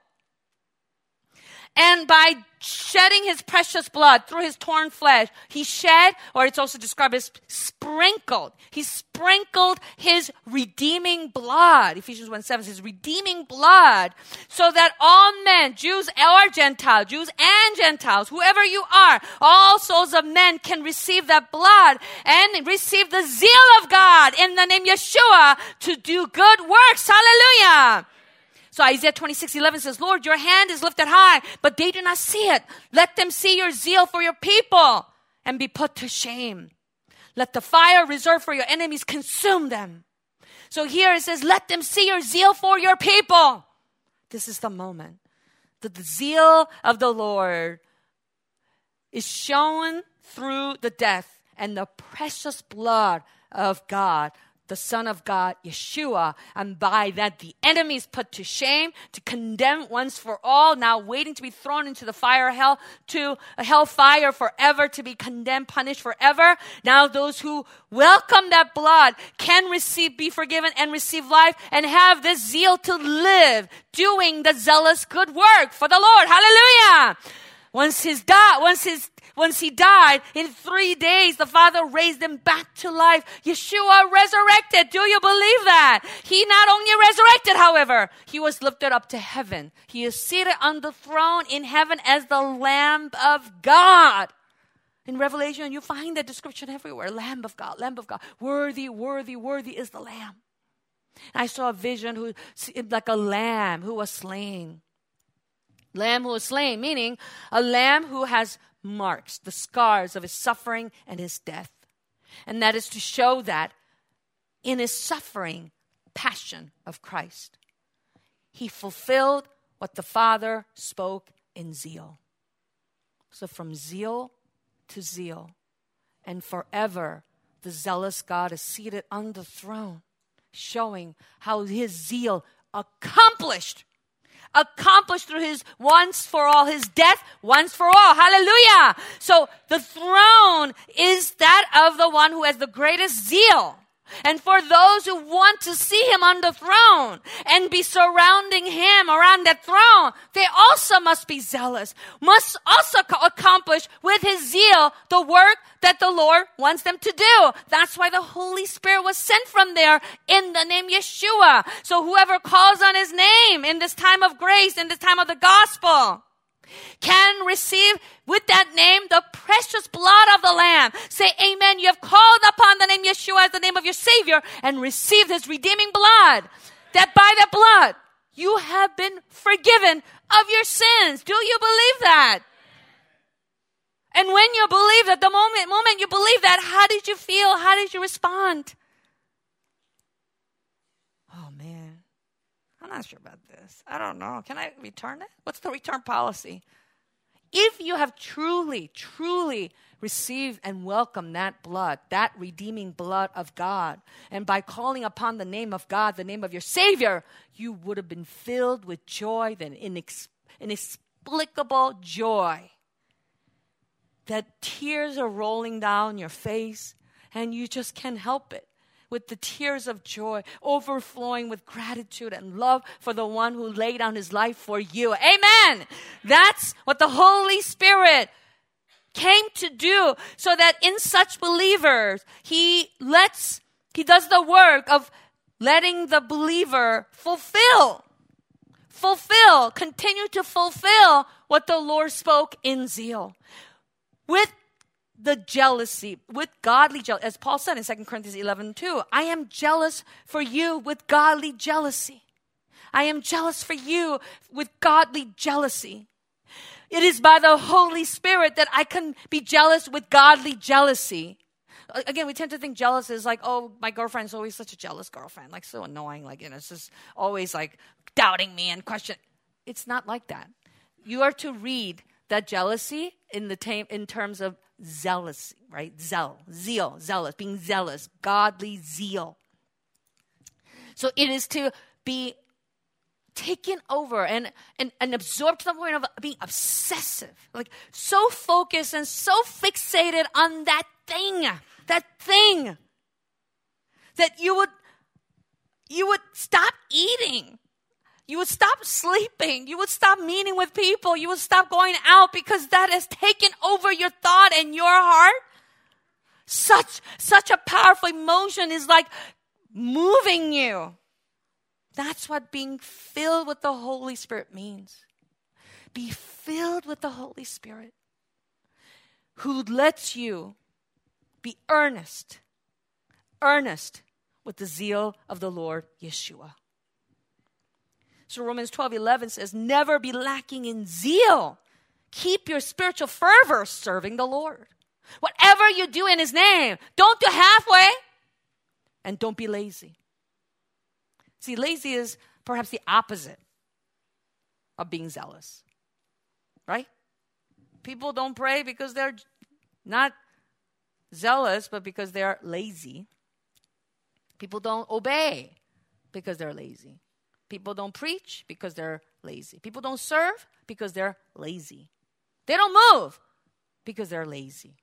And by shedding his precious blood through his torn flesh, he shed, or it's also described as sprinkled. He sprinkled his redeeming blood. Ephesians one seven says redeeming blood, so that all men, Jews or Gentiles, Jews and Gentiles, whoever you are, all souls of men can receive that blood and receive the zeal of God in the name Yeshua to do good works. Hallelujah! So Isaiah twenty-six eleven says, Lord, your hand is lifted high, but they do not see it. Let them see your zeal for your people and be put to shame. Let the fire reserved for your enemies consume them. So here it says, let them see your zeal for your people. This is the moment that the zeal of the Lord is shown through the death and the precious blood of God, the Son of God, Yeshua, and by that the enemy is put to shame, to condemn once for all, now waiting to be thrown into the fire of hell, to a hellfire forever, to be condemned, punished forever. Now those who welcome that blood can receive, be forgiven, and receive life, and have this zeal to live, doing the zealous good work for the Lord. Hallelujah! Once his di- once his Once he died, in three days, the Father raised him back to life. Yeshua resurrected. Do you believe that? He not only resurrected, however, he was lifted up to heaven. He is seated on the throne in heaven as the Lamb of God. In Revelation, you find that description everywhere. Lamb of God, Lamb of God. Worthy, worthy, worthy is the Lamb. I saw a vision who, like a lamb who was slain. Lamb who was slain, meaning a lamb who has marks, the scars of his suffering and his death. And that is to show that in his suffering, passion of Christ, he fulfilled what the Father spoke in zeal. So from zeal to zeal, and forever the zealous God is seated on the throne, showing how his zeal accomplished Accomplished through his once for all, his death once for all. Hallelujah. So the throne is that of the one who has the greatest zeal. And for those who want to see him on the throne and be surrounding him around that throne, they also must be zealous, must also accomplish with his zeal the work that the Lord wants them to do. That's why the Holy Spirit was sent from there in the name Yeshua. So whoever calls on his name in this time of grace, in this time of the gospel, can receive with that name the precious blood of the Lamb. Say amen. You have called upon the name Yeshua as the name of your Savior and received his redeeming blood. That by the blood you have been forgiven of your sins. Do you believe that? And when you believe that, the moment, moment you believe that, how did you feel? How did you respond? Oh man, I'm not sure about this. I don't know. Can I return it? What's the return policy? If you have truly, truly receive and welcome that blood, that redeeming blood of God. And by calling upon the name of God, the name of your Savior, you would have been filled with joy, that inex- inexplicable joy. That tears are rolling down your face and you just can't help it. With the tears of joy, overflowing with gratitude and love for the one who laid down his life for you. Amen. That's what the Holy Spirit came to do, so that in such believers, he lets, he does the work of letting the believer fulfill, fulfill, continue to fulfill what the Lord spoke in zeal. With the jealousy, with godly jealousy, as Paul said in Second Corinthians eleven two, I am jealous for you with godly jealousy. I am jealous for you with godly jealousy. It is by the Holy Spirit that I can be jealous with godly jealousy. Again, we tend to think jealous is like, oh, my girlfriend's always such a jealous girlfriend, like so annoying, like, you know, it's just always like doubting me and question. It's not like that. You are to read that jealousy in the tam- in terms of zealousy, right? Zeal, zeal, zealous, being zealous, godly zeal. So it is to be taken over and, and, and absorbed to the point of being obsessive, like so focused and so fixated on that thing, that thing, that you would, you would stop eating. You would stop sleeping. You would stop meeting with people. You would stop going out because that has taken over your thought and your heart. Such, such a powerful emotion is like moving you. That's what being filled with the Holy Spirit means. Be filled with the Holy Spirit, who lets you be earnest, earnest with the zeal of the Lord Yeshua. So Romans twelve eleven says, never be lacking in zeal. Keep your spiritual fervor serving the Lord. Whatever you do in his name, don't do halfway, and don't be lazy. See, lazy is perhaps the opposite of being zealous, right? People don't pray because they're not zealous, but because they're lazy. People don't obey because they're lazy. People don't preach because they're lazy. People don't serve because they're lazy. They don't move because they're lazy.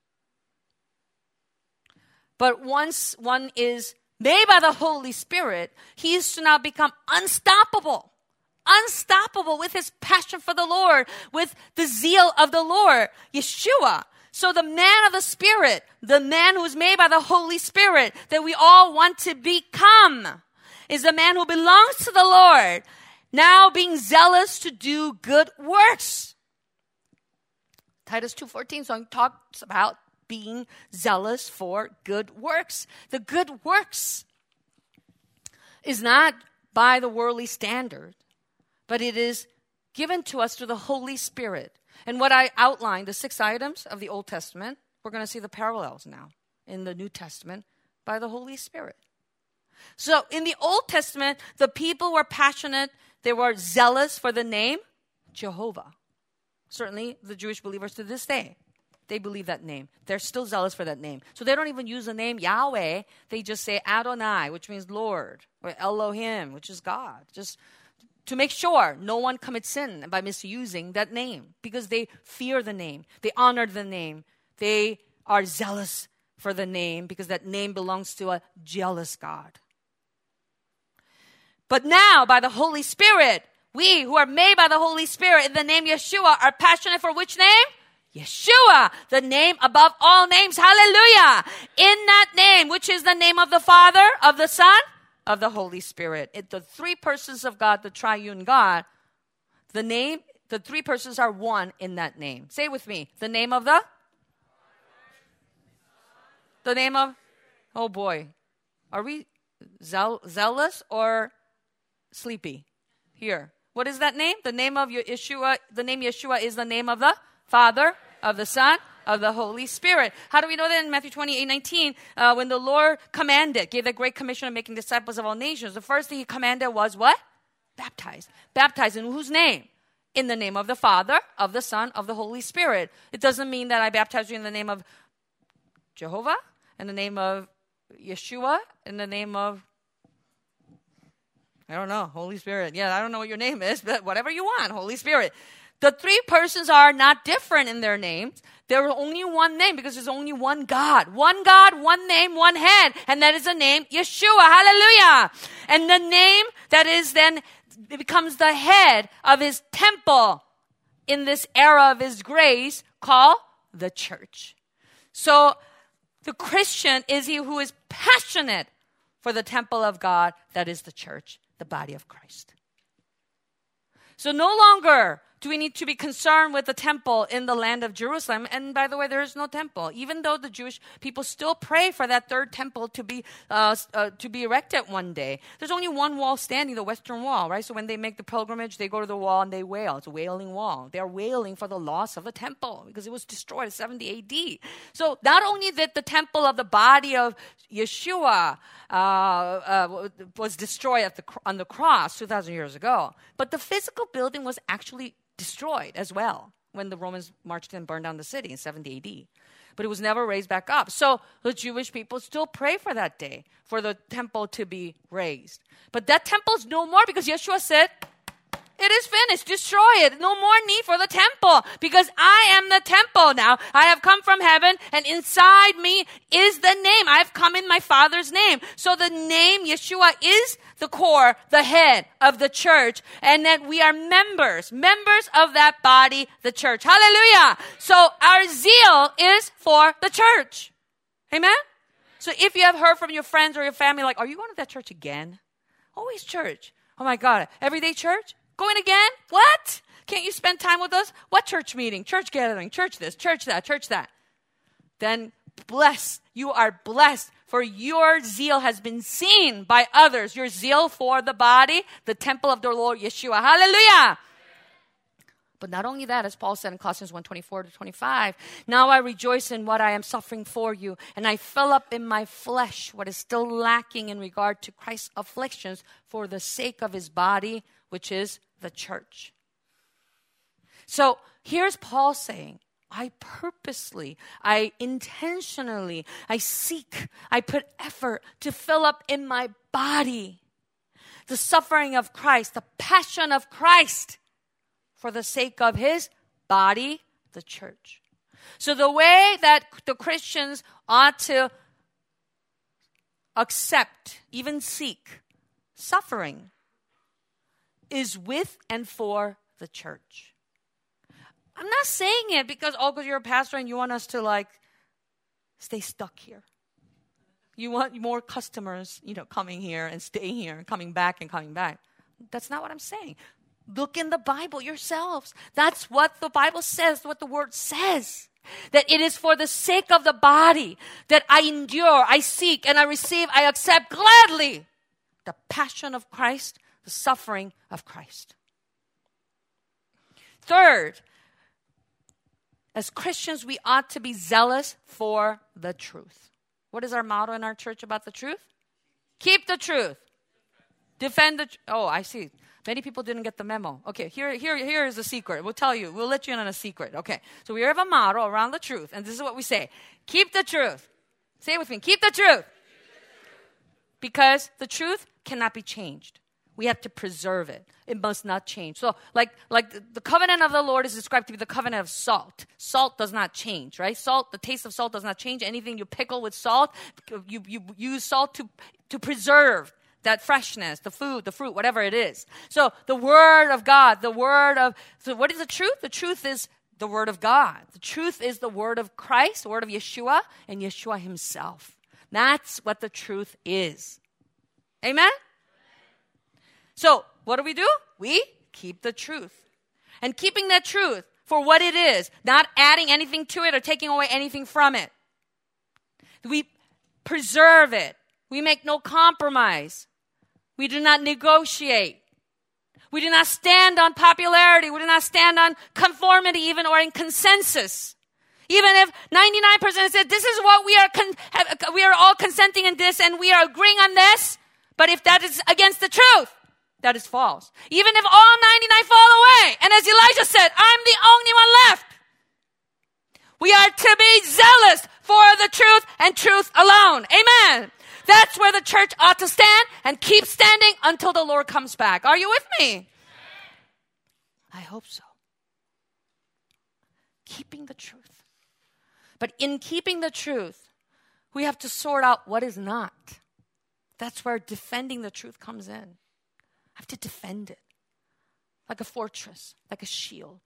But once one is made by the Holy Spirit, he is to now become unstoppable. Unstoppable with his passion for the Lord, with the zeal of the Lord, Yeshua. So the man of the Spirit, the man who is made by the Holy Spirit, that we all want to become, is the man who belongs to the Lord, now being zealous to do good works. Titus two fourteen so talks about being zealous for good works. The good works is not by the worldly standard, but it is given to us through the Holy Spirit. And what I outlined, the six items of the Old Testament, we're going to see the parallels now in the New Testament by the Holy Spirit. So in the Old Testament, the people were passionate. They were zealous for the name Jehovah. Certainly the Jewish believers to this day, they believe that name. They're still zealous for that name. So they don't even use the name Yahweh. They just say Adonai, which means Lord, or Elohim, which is God. Just to make sure no one commits sin by misusing that name, because they fear the name. They honor the name. They are zealous for the name because that name belongs to a jealous God. But now, by the Holy Spirit, we who are made by the Holy Spirit in the name Yeshua are passionate for which name? Yeshua, the name above all names. Hallelujah. In that name, which is the name of the Father, of the Son, of the Holy Spirit. It, the three persons of God, the triune God, the name, the three persons are one in that name. Say it with me. The name of the? The name of? Oh boy. Are we zeal, zealous or sleepy here? What is that name? The name of Yeshua, the name Yeshua is the name of the Father, of the Son, of the Holy Spirit. How do we know that? In Matthew twenty-eight nineteen, uh, when the Lord commanded, gave the great commission of making disciples of all nations, the first thing he commanded was what? Baptize. Baptize in whose name? In the name of the Father, of the Son, of the Holy Spirit. It doesn't mean that I baptize you in the name of Jehovah, in the name of Yeshua, in the name of, I don't know, Holy Spirit. Yeah, I don't know what your name is, but whatever you want, Holy Spirit. The three persons are not different in their names. There's only one name because there's only one God. One God, one name, one head. And that is the name Yeshua. Hallelujah. And the name that is then becomes the head of his temple in this era of his grace called the church. So the Christian is he who is passionate for the temple of God, that is the church, the body of Christ. So no longer do we need to be concerned with the temple in the land of Jerusalem? And by the way, there is no temple. Even though the Jewish people still pray for that third temple to be uh, uh, to be erected one day. There's only one wall standing, the Western Wall, right? So when they make the pilgrimage, they go to the wall and they wail. It's a wailing wall. They're wailing for the loss of the temple because it was destroyed in seventy A D. So not only that the temple of the body of Yeshua uh, uh, was destroyed at the, on the cross two thousand years ago, but the physical building was actually destroyed as well when the Romans marched in and burned down the city in seventy A D. But it was never raised back up. So the Jewish people still pray for that day, for the temple to be raised. But that temple is no more because Yeshua said, it is finished. Destroy it. No more need for the temple because I am the temple now. I have come from heaven and inside me is the name. I have come in my Father's name. So the name Yeshua is the core, the head of the church, and that we are members, members of that body, the church. Hallelujah. So our zeal is for the church. Amen? So if you have heard from your friends or your family, like, are you going to that church again? Always church. Oh my God. Everyday church? Going again? What? Can't you spend time with us? What church meeting? Church gathering? Church this? Church that? Church that? Then blessed. You are blessed, for your zeal has been seen by others. Your zeal for the body, the temple of the Lord Yeshua. Hallelujah. But not only that, as Paul said in Colossians one twenty-four to twenty-five, now I rejoice in what I am suffering for you, and I fill up in my flesh what is still lacking in regard to Christ's afflictions for the sake of his body, which is the church. So here's Paul saying, I purposely, I intentionally, I seek, I put effort to fill up in my body the suffering of Christ, the passion of Christ for the sake of his body, the church. So the way that the Christians ought to accept, even seek suffering is with and for the church. I'm not saying it because, oh, because you're a pastor and you want us to like stay stuck here. You want more customers, you know, coming here and staying here and coming back and coming back. That's not what I'm saying. Look in the Bible yourselves. That's what the Bible says, what the word says. That it is for the sake of the body that I endure, I seek, and I receive, I accept gladly the passion of Christ, the suffering of Christ. Third, as Christians, we ought to be zealous for the truth. What is our motto in our church about the truth? Keep the truth. Defend the truth. Oh, I see. Many people didn't get the memo. Okay, here, here, here is the secret. We'll tell you. We'll let you in on a secret. Okay, so we have a motto around the truth, and this is what we say. Keep the truth. Say it with me. Keep the truth. Because the truth cannot be changed. We have to preserve it. It must not change. So like, like the, the covenant of the Lord is described to be the covenant of salt. Salt does not change, right? Salt, the taste of salt does not change. Anything you pickle with salt, you, you use salt to, to preserve that freshness, the food, the fruit, whatever it is. So the word of God, the word of, so what is the truth? The truth is the word of God. The truth is the word of Christ, the word of Yeshua, and Yeshua himself. That's what the truth is. Amen? So what do we do? We keep the truth. And keeping that truth for what it is, not adding anything to it or taking away anything from it. We preserve it. We make no compromise. We do not negotiate. We do not stand on popularity. We do not stand on conformity even or in consensus. Even if ninety-nine percent said this is what we are, con- have, we are all consenting in this and we are agreeing on this. But if that is against the truth, that is false. Even if all ninety-nine fall away, and as Elijah said, I'm the only one left. We are to be zealous for the truth and truth alone. Amen. That's where the church ought to stand and keep standing until the Lord comes back. Are you with me? I hope so. Keeping the truth. But in keeping the truth, we have to sort out what is not. That's where defending the truth comes in. I have to defend it like a fortress, like a shield.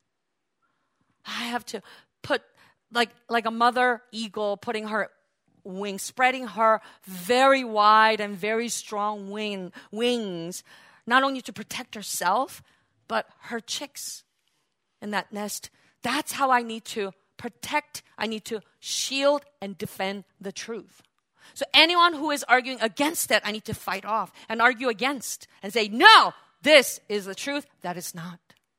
I have to put, like, like a mother eagle putting her wings, spreading her very wide and very strong wing, wings, not only to protect herself, but her chicks in that nest. That's how I need to protect, I need to shield and defend the truth. So anyone who is arguing against that, I need to fight off and argue against and say, no, this is the truth, that is not.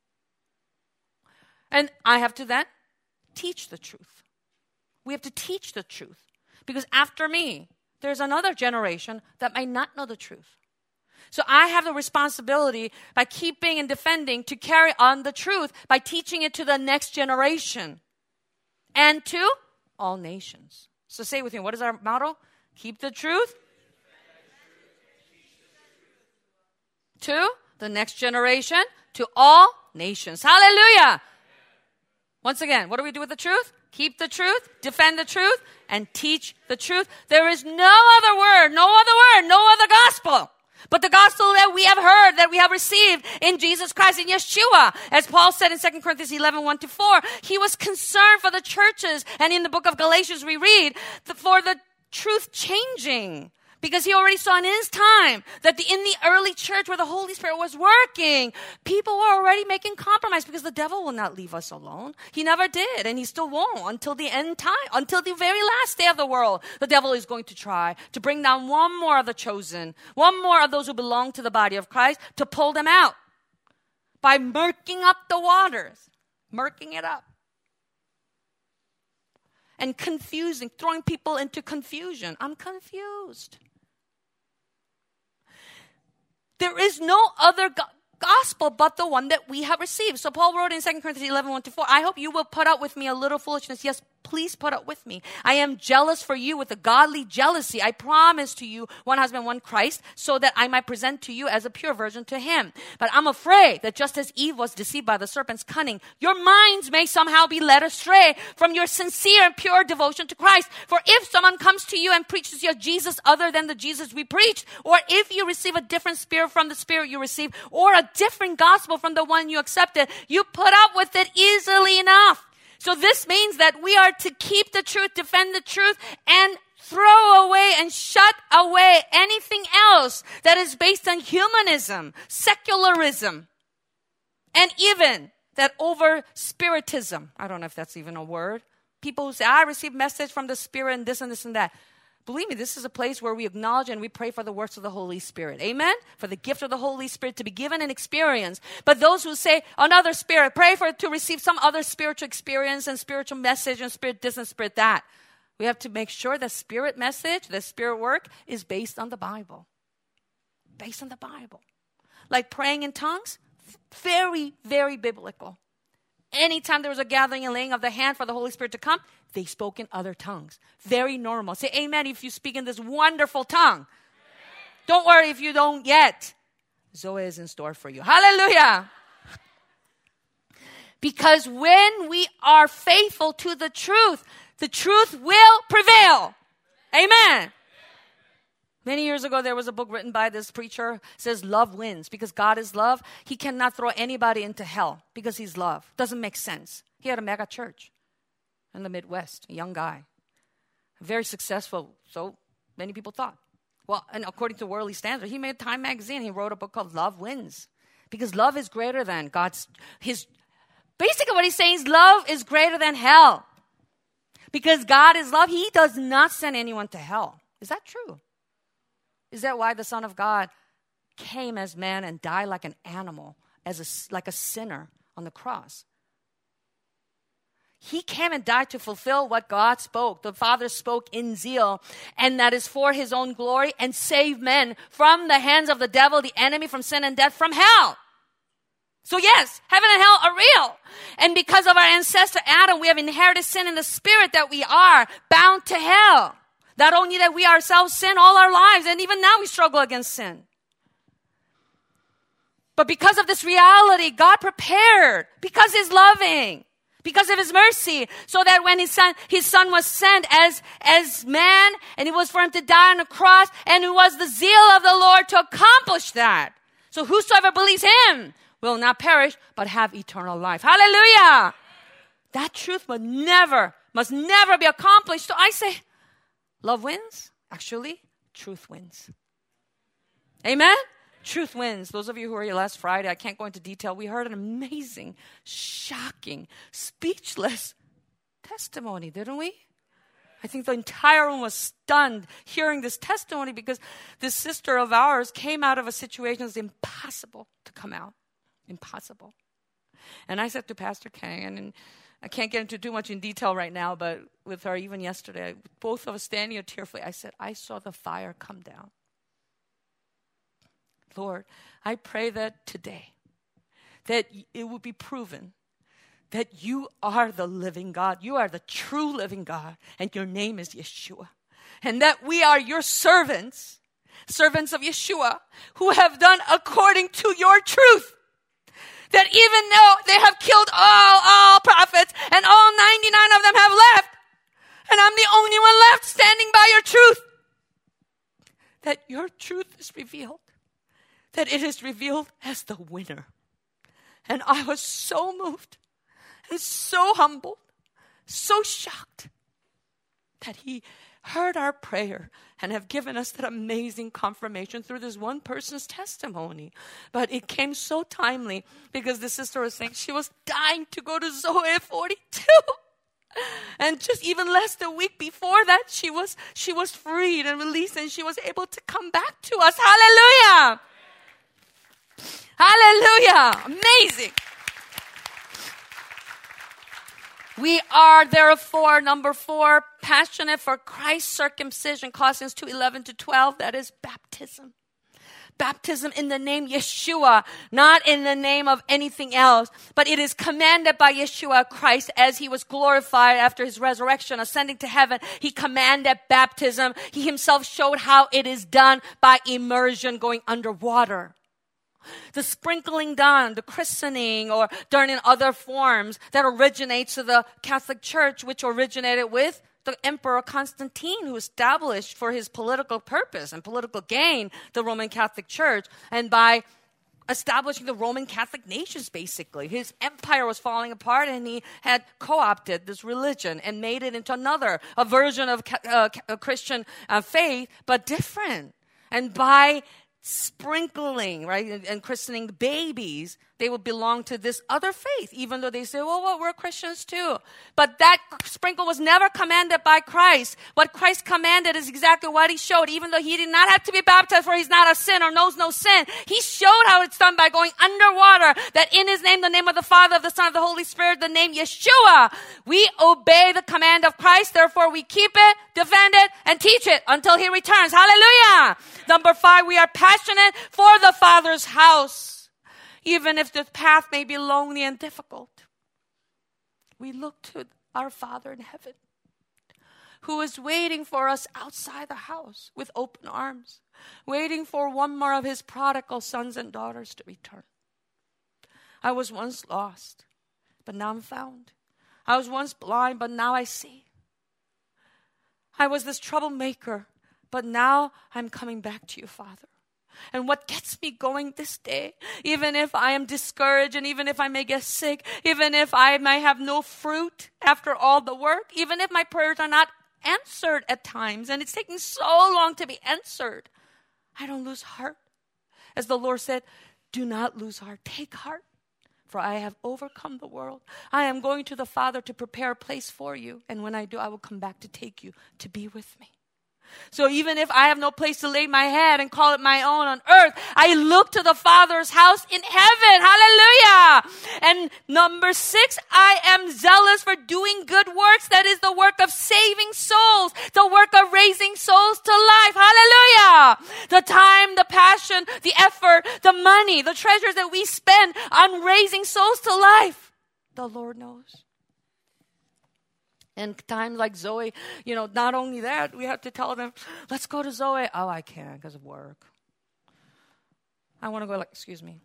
And I have to then teach the truth. We have to teach the truth. Because after me, there's another generation that may not know the truth. So I have the responsibility by keeping and defending to carry on the truth by teaching it to the next generation and to all nations. So say with me, what is our motto? Keep the truth to the next generation, to all nations. Hallelujah. Once again, what do we do with the truth? Keep the truth, defend the truth, and teach the truth. There is no other word, no other word, no other gospel. But the gospel that we have heard, that we have received in Jesus Christ, in Yeshua. As Paul said in Second Corinthians eleven, one to four, he was concerned for the churches. And in the book of Galatians we read, for the truth changing. Because he already saw in his time that the, in the early church where the Holy Spirit was working, people were already making compromise because the devil will not leave us alone. He never did, and he still won't until the end time, until the very last day of the world. The devil is going to try to bring down one more of the chosen, one more of those who belong to the body of Christ, to pull them out by murking up the waters, murking it up. And confusing, throwing people into confusion. I'm confused. There is no other go- gospel but the one that we have received. So Paul wrote in Second Corinthians eleven, one to four, I hope you will put up with me a little foolishness. Yes, please put up with me. I am jealous for you with a godly jealousy. I promise to you one husband, one Christ, so that I might present to you as a pure virgin to him. But I'm afraid that just as Eve was deceived by the serpent's cunning, your minds may somehow be led astray from your sincere and pure devotion to Christ. For if someone comes to you and preaches you a Jesus other than the Jesus we preached, or if you receive a different spirit from the spirit you received, or a different gospel from the one you accepted, you put up with it easily enough. So this means that we are to keep the truth, defend the truth, and throw away and shut away anything else that is based on humanism, secularism, and even that over spiritism. I don't know if that's even a word. People who say, I received message from the Spirit and this and this and that. Believe me, this is a place where we acknowledge and we pray for the works of the Holy Spirit. Amen? For the gift of the Holy Spirit to be given and experienced. But those who say another spirit, pray for it to receive some other spiritual experience and spiritual message and spirit this and spirit that. We have to make sure the spirit message, the spirit work is based on the Bible. Based on the Bible. Like praying in tongues, very, very biblical. Anytime there was a gathering and laying of the hand for the Holy Spirit to come, they spoke in other tongues. Very normal. Say amen if you speak in this wonderful tongue. Amen. Don't worry if you don't yet. Zoe is in store for you. Hallelujah. Because when we are faithful to the truth, the truth will prevail. Amen. Many years ago, there was a book written by this preacher. It says, love wins. Because God is love, he cannot throw anybody into hell because he's love. Doesn't make sense. He had a mega church in the Midwest, a young guy. Very successful, so many people thought. Well, and according to worldly standards, he made Time magazine. He wrote a book called Love Wins. Because love is greater than God's, his, basically what he's saying is love is greater than hell. Because God is love, he does not send anyone to hell. Is that true? Is that why the Son of God came as man and died like an animal, as a, like a sinner on the cross? He came and died to fulfill what God spoke. The Father spoke in zeal, and that is for his own glory, and save men from the hands of the devil, the enemy, from sin and death, from hell. So yes, heaven and hell are real. And because of our ancestor Adam, we have inherited sin in the spirit that we are bound to hell. Not only that we ourselves sin all our lives, and even now we struggle against sin. But because of this reality, God prepared, because He's loving, because of His mercy, so that when His son, His son was sent as, as man, and it was for Him to die on the cross, and it was the zeal of the Lord to accomplish that. So whosoever believes Him will not perish, but have eternal life. Hallelujah! That truth must never, must never be accomplished. So I say, love wins. Actually, truth wins. Amen? Truth wins. Those of you who were here last Friday, I can't go into detail. We heard an amazing, shocking, speechless testimony, didn't we? I think the entire room was stunned hearing this testimony because this sister of ours came out of a situation that was impossible to come out. Impossible. And I said to Pastor Kang, and, and I can't get into too much in detail right now, but with her even yesterday, both of us standing here tearfully, I said, I saw the fire come down. Lord, I pray that today, that it will be proven that you are the living God. You are the true living God, and your name is Yeshua. And that we are your servants, servants of Yeshua, who have done according to your truth. That even though they have killed all, all prophets, and all ninety-nine of them have left, and I'm the only one left standing by your truth, that your truth is revealed. That it is revealed as the winner. And I was so moved and so humbled, so shocked that He heard our prayer and have given us that amazing confirmation through this one person's testimony. But it came so timely because the sister was saying she was dying to go to Zoe forty-two. And just even less than a week before that, she was, she was freed and released, and she was able to come back to us. Hallelujah! Hallelujah! Amazing! We are therefore, number four, passionate for Christ's circumcision, Colossians two, eleven to twelve. That is baptism. Baptism in the name Yeshua, not in the name of anything else. But it is commanded by Yeshua Christ as He was glorified after His resurrection, ascending to heaven. He commanded baptism. He Himself showed how it is done by immersion, going underwater. The sprinkling done, the christening, or done in other forms that originates of the Catholic Church, which originated with the Emperor Constantine, who established for his political purpose and political gain the Roman Catholic Church. And by establishing the Roman Catholic nations, basically, his empire was falling apart, and he had co-opted this religion and made it into another, a version of uh, Christian uh, faith, but different. And by sprinkling, right, and, and christening babies, they will belong to this other faith, even though they say, well, well, we're Christians too. But that sprinkle was never commanded by Christ. What Christ commanded is exactly what He showed. Even though He did not have to be baptized, for He's not a sinner, knows no sin. He showed how it's done by going underwater, that in His name, the name of the Father, of the Son, of the Holy Spirit, the name Yeshua, we obey the command of Christ. Therefore, we keep it, defend it, and teach it until He returns. Hallelujah! Number five, we are passionate for the Father's house. Even if the path may be lonely and difficult, we look to our Father in heaven, who is waiting for us outside the house with open arms, waiting for one more of His prodigal sons and daughters to return. I was once lost, but now I'm found. I was once blind, but now I see. I was this troublemaker, but now I'm coming back to you, Father. And what gets me going this day, even if I am discouraged, and even if I may get sick, even if I may have no fruit after all the work, even if my prayers are not answered at times, and it's taking so long to be answered, I don't lose heart. As the Lord said, do not lose heart. Take heart, for I have overcome the world. I am going to the Father to prepare a place for you, and when I do, I will come back to take you to be with me. So even if I have no place to lay my head and call it my own on earth, I look to the Father's house in heaven. Hallelujah. And number six, I am zealous for doing good works. That is the work of saving souls, the work of raising souls to life. Hallelujah. The time, the passion, passion, the effort, the money, the treasures that we spend on raising souls to life, the Lord knows. And times like Zoe, you know, not only that, we have to tell them, let's go to Zoe. Oh, I can't because of work. I want to go like, excuse me.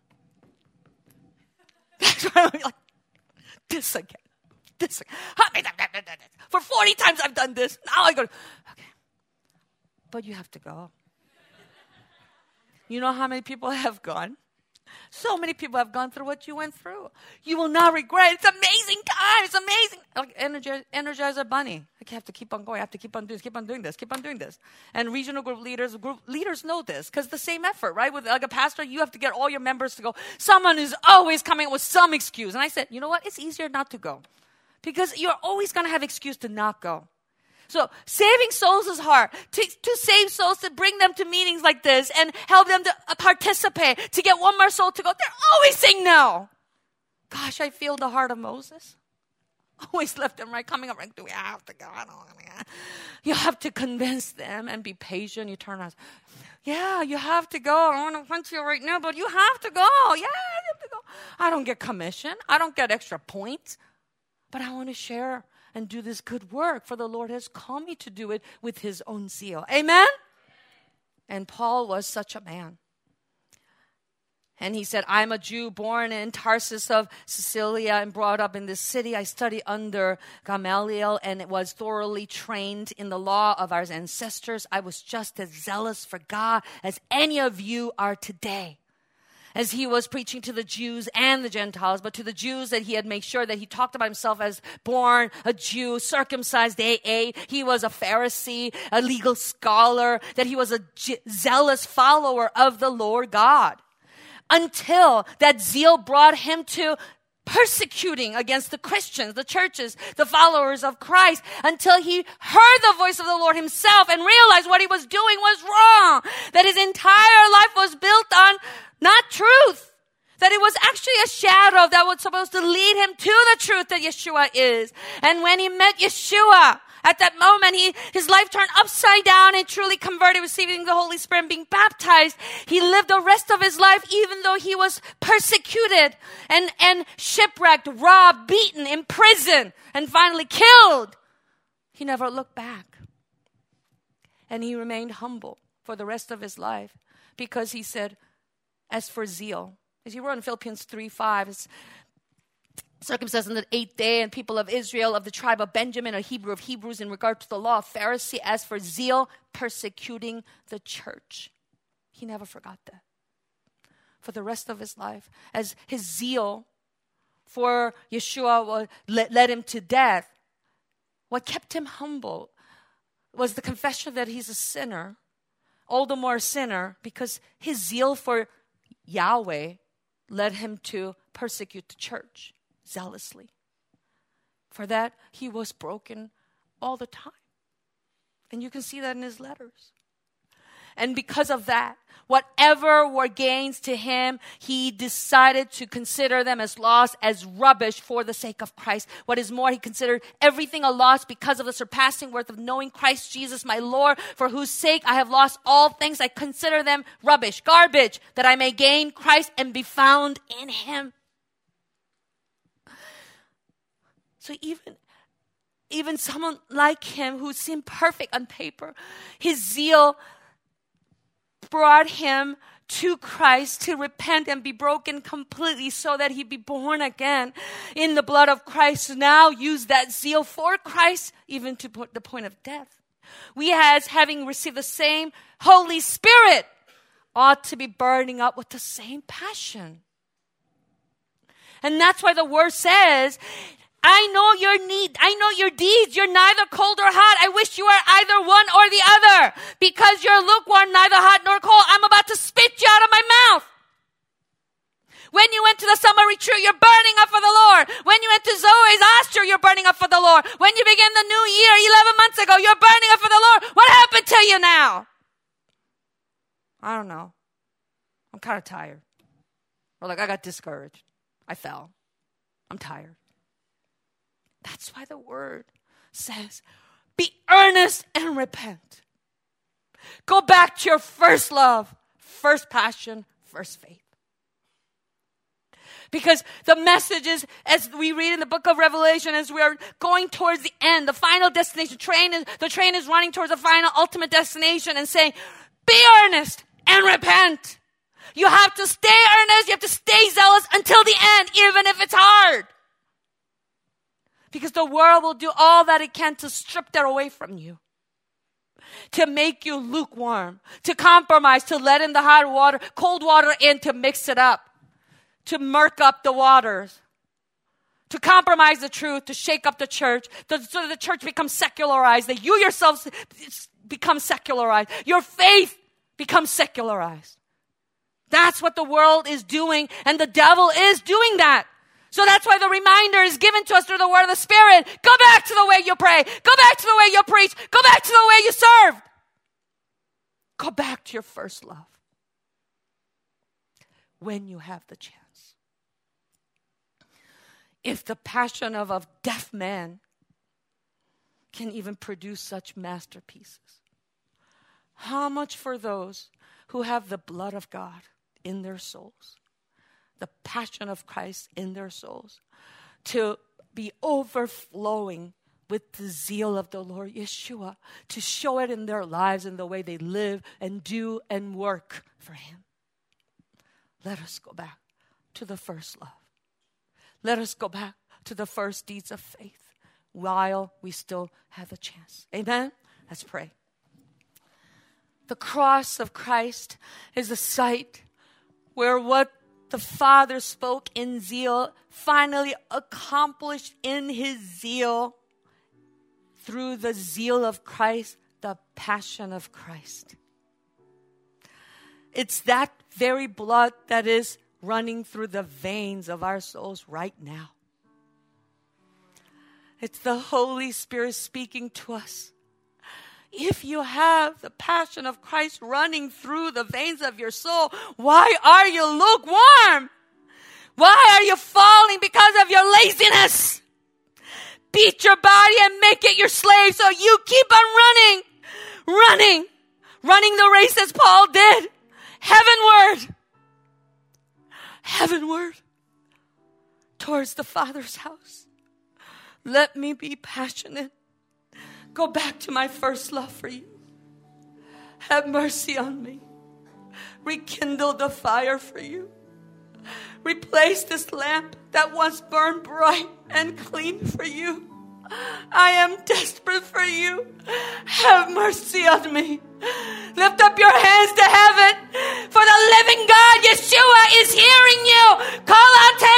Like, this again. This again. For forty times I've done this. Now I go, okay. But you have to go. You know how many people have gone? So many people have gone through what you went through. You will not regret. It's amazing time. It's amazing. Like Energizer, Energizer Bunny. I have to keep on going. I have to keep on doing this, keep on doing this, keep on doing this. And regional group leaders, group leaders know this because the same effort, right? With like a pastor, you have to get all your members to go. Someone is always coming up with some excuse. And I said, you know what? It's easier not to go because you're always going to have excuse to not go. So saving souls is hard. To, to save souls, to bring them to meetings like this and help them to uh, participate, to get one more soul to go. They're always saying no. Gosh, I feel the heart of Moses. Always left and right, coming up right. Do we have to go? I don't want to. You have to convince them and be patient. You turn around. Yeah, you have to go. I want to punch you right now, but you have to go. Yeah, you have to go. I don't get commission. I don't get extra points. But I want to share and do this good work, for the Lord has called me to do it with his own zeal. Amen? And Paul was such a man. And he said, I'm a Jew born in Tarsus of Cilicia and brought up in this city. I studied under Gamaliel and was thoroughly trained in the law of our ancestors. I was just as zealous for God as any of you are today. As he was preaching to the Jews and the Gentiles, but to the Jews that he had made sure that he talked about himself as born a Jew, circumcised A A. He was a Pharisee, a legal scholar, that he was a je- zealous follower of the Lord God. Until that zeal brought him to persecuting against the Christians, the churches, the followers of Christ, until he heard the voice of the Lord himself and realized what he was doing was wrong, that his entire life was built on not truth, that it was actually a shadow that was supposed to lead him to the truth that Yeshua is. And when he met Yeshua, at that moment, he, his life turned upside down and truly converted, receiving the Holy Spirit and being baptized. He lived the rest of his life, even though he was persecuted and, and shipwrecked, robbed, beaten, imprisoned, and finally killed. He never looked back. And he remained humble for the rest of his life because he said, as for zeal, as he wrote in Philippians three five, it's circumcised on the eighth day, and people of Israel of the tribe of Benjamin, a Hebrew of Hebrews in regard to the law of Pharisee, as for zeal, persecuting the church. He never forgot that. For the rest of his life, as his zeal for Yeshua led him to death, what kept him humble was the confession that he's a sinner, all the more a sinner, because his zeal for Yahweh led him to persecute the church zealously. For that, he was broken all the time. And you can see that in his letters. And because of that, whatever were gains to him, he decided to consider them as loss, as rubbish for the sake of Christ. What is more, he considered everything a loss because of the surpassing worth of knowing Christ Jesus, my Lord, for whose sake I have lost all things. I consider them rubbish, garbage, that I may gain Christ and be found in him. So even even someone like him who seemed perfect on paper, his zeal brought him to Christ to repent and be broken completely so that he'd be born again in the blood of Christ. Now use that zeal for Christ even to the point of death. We, as having received the same Holy Spirit, ought to be burning up with the same passion. And that's why the word says, I know your need. I know your deeds. You're neither cold or hot. I wish you were either one or the other. Because you're lukewarm, neither hot nor cold. I'm about to spit you out of my mouth. When you went to the summer retreat, you're burning up for the Lord. When you went to Zoe's Astor, you're burning up for the Lord. When you began the new year eleven months ago, you're burning up for the Lord. What happened to you now? I don't know. I'm kind of tired. Or like I got discouraged. I fell. I'm tired. That's why the word says, be earnest and repent. Go back to your first love. First passion, first faith. Because the message is, as we read in the book of Revelation, as we are going towards the end, the final destination, train is, the train is running towards the final ultimate destination and saying, be earnest and repent. You have to stay earnest. You have to stay zealous until the end, even if it's hard. Because the world will do all that it can to strip that away from you. To make you lukewarm. To compromise. To let in the hot water, cold water in to mix it up. To murk up the waters. To compromise the truth. To shake up the church. So that the church becomes secularized. That you yourselves become secularized. Your faith becomes secularized. That's what the world is doing, and the devil is doing that. So that's why the reminder is given to us through the word of the Spirit. Go back to the way you pray. Go back to the way you preach. Go back to the way you serve. Go back to your first love. When you have the chance. If the passion of a deaf man can even produce such masterpieces, how much for those who have the blood of God in their souls, the passion of Christ in their souls, to be overflowing with the zeal of the Lord Yeshua, to show it in their lives in the way they live and do and work for Him. Let us go back to the first love. Let us go back to the first deeds of faith while we still have a chance. Amen? Let's pray. The cross of Christ is a site where what the Father spoke in zeal finally accomplished in His zeal through the zeal of Christ, the passion of Christ. It's that very blood that is running through the veins of our souls right now. It's the Holy Spirit speaking to us. If you have the passion of Christ running through the veins of your soul, why are you lukewarm? Why are you falling because of your laziness? Beat your body and make it your slave so you keep on running, running, running the race as Paul did, heavenward, heavenward, towards the Father's house. Let me be passionate. Go back to my first love for you. Have mercy on me. Rekindle the fire for you. Replace this lamp that once burned bright and clean for you. I am desperate for you. Have mercy on me. Lift up your hands to heaven, for the living God, Yeshua, is hearing you. Call out to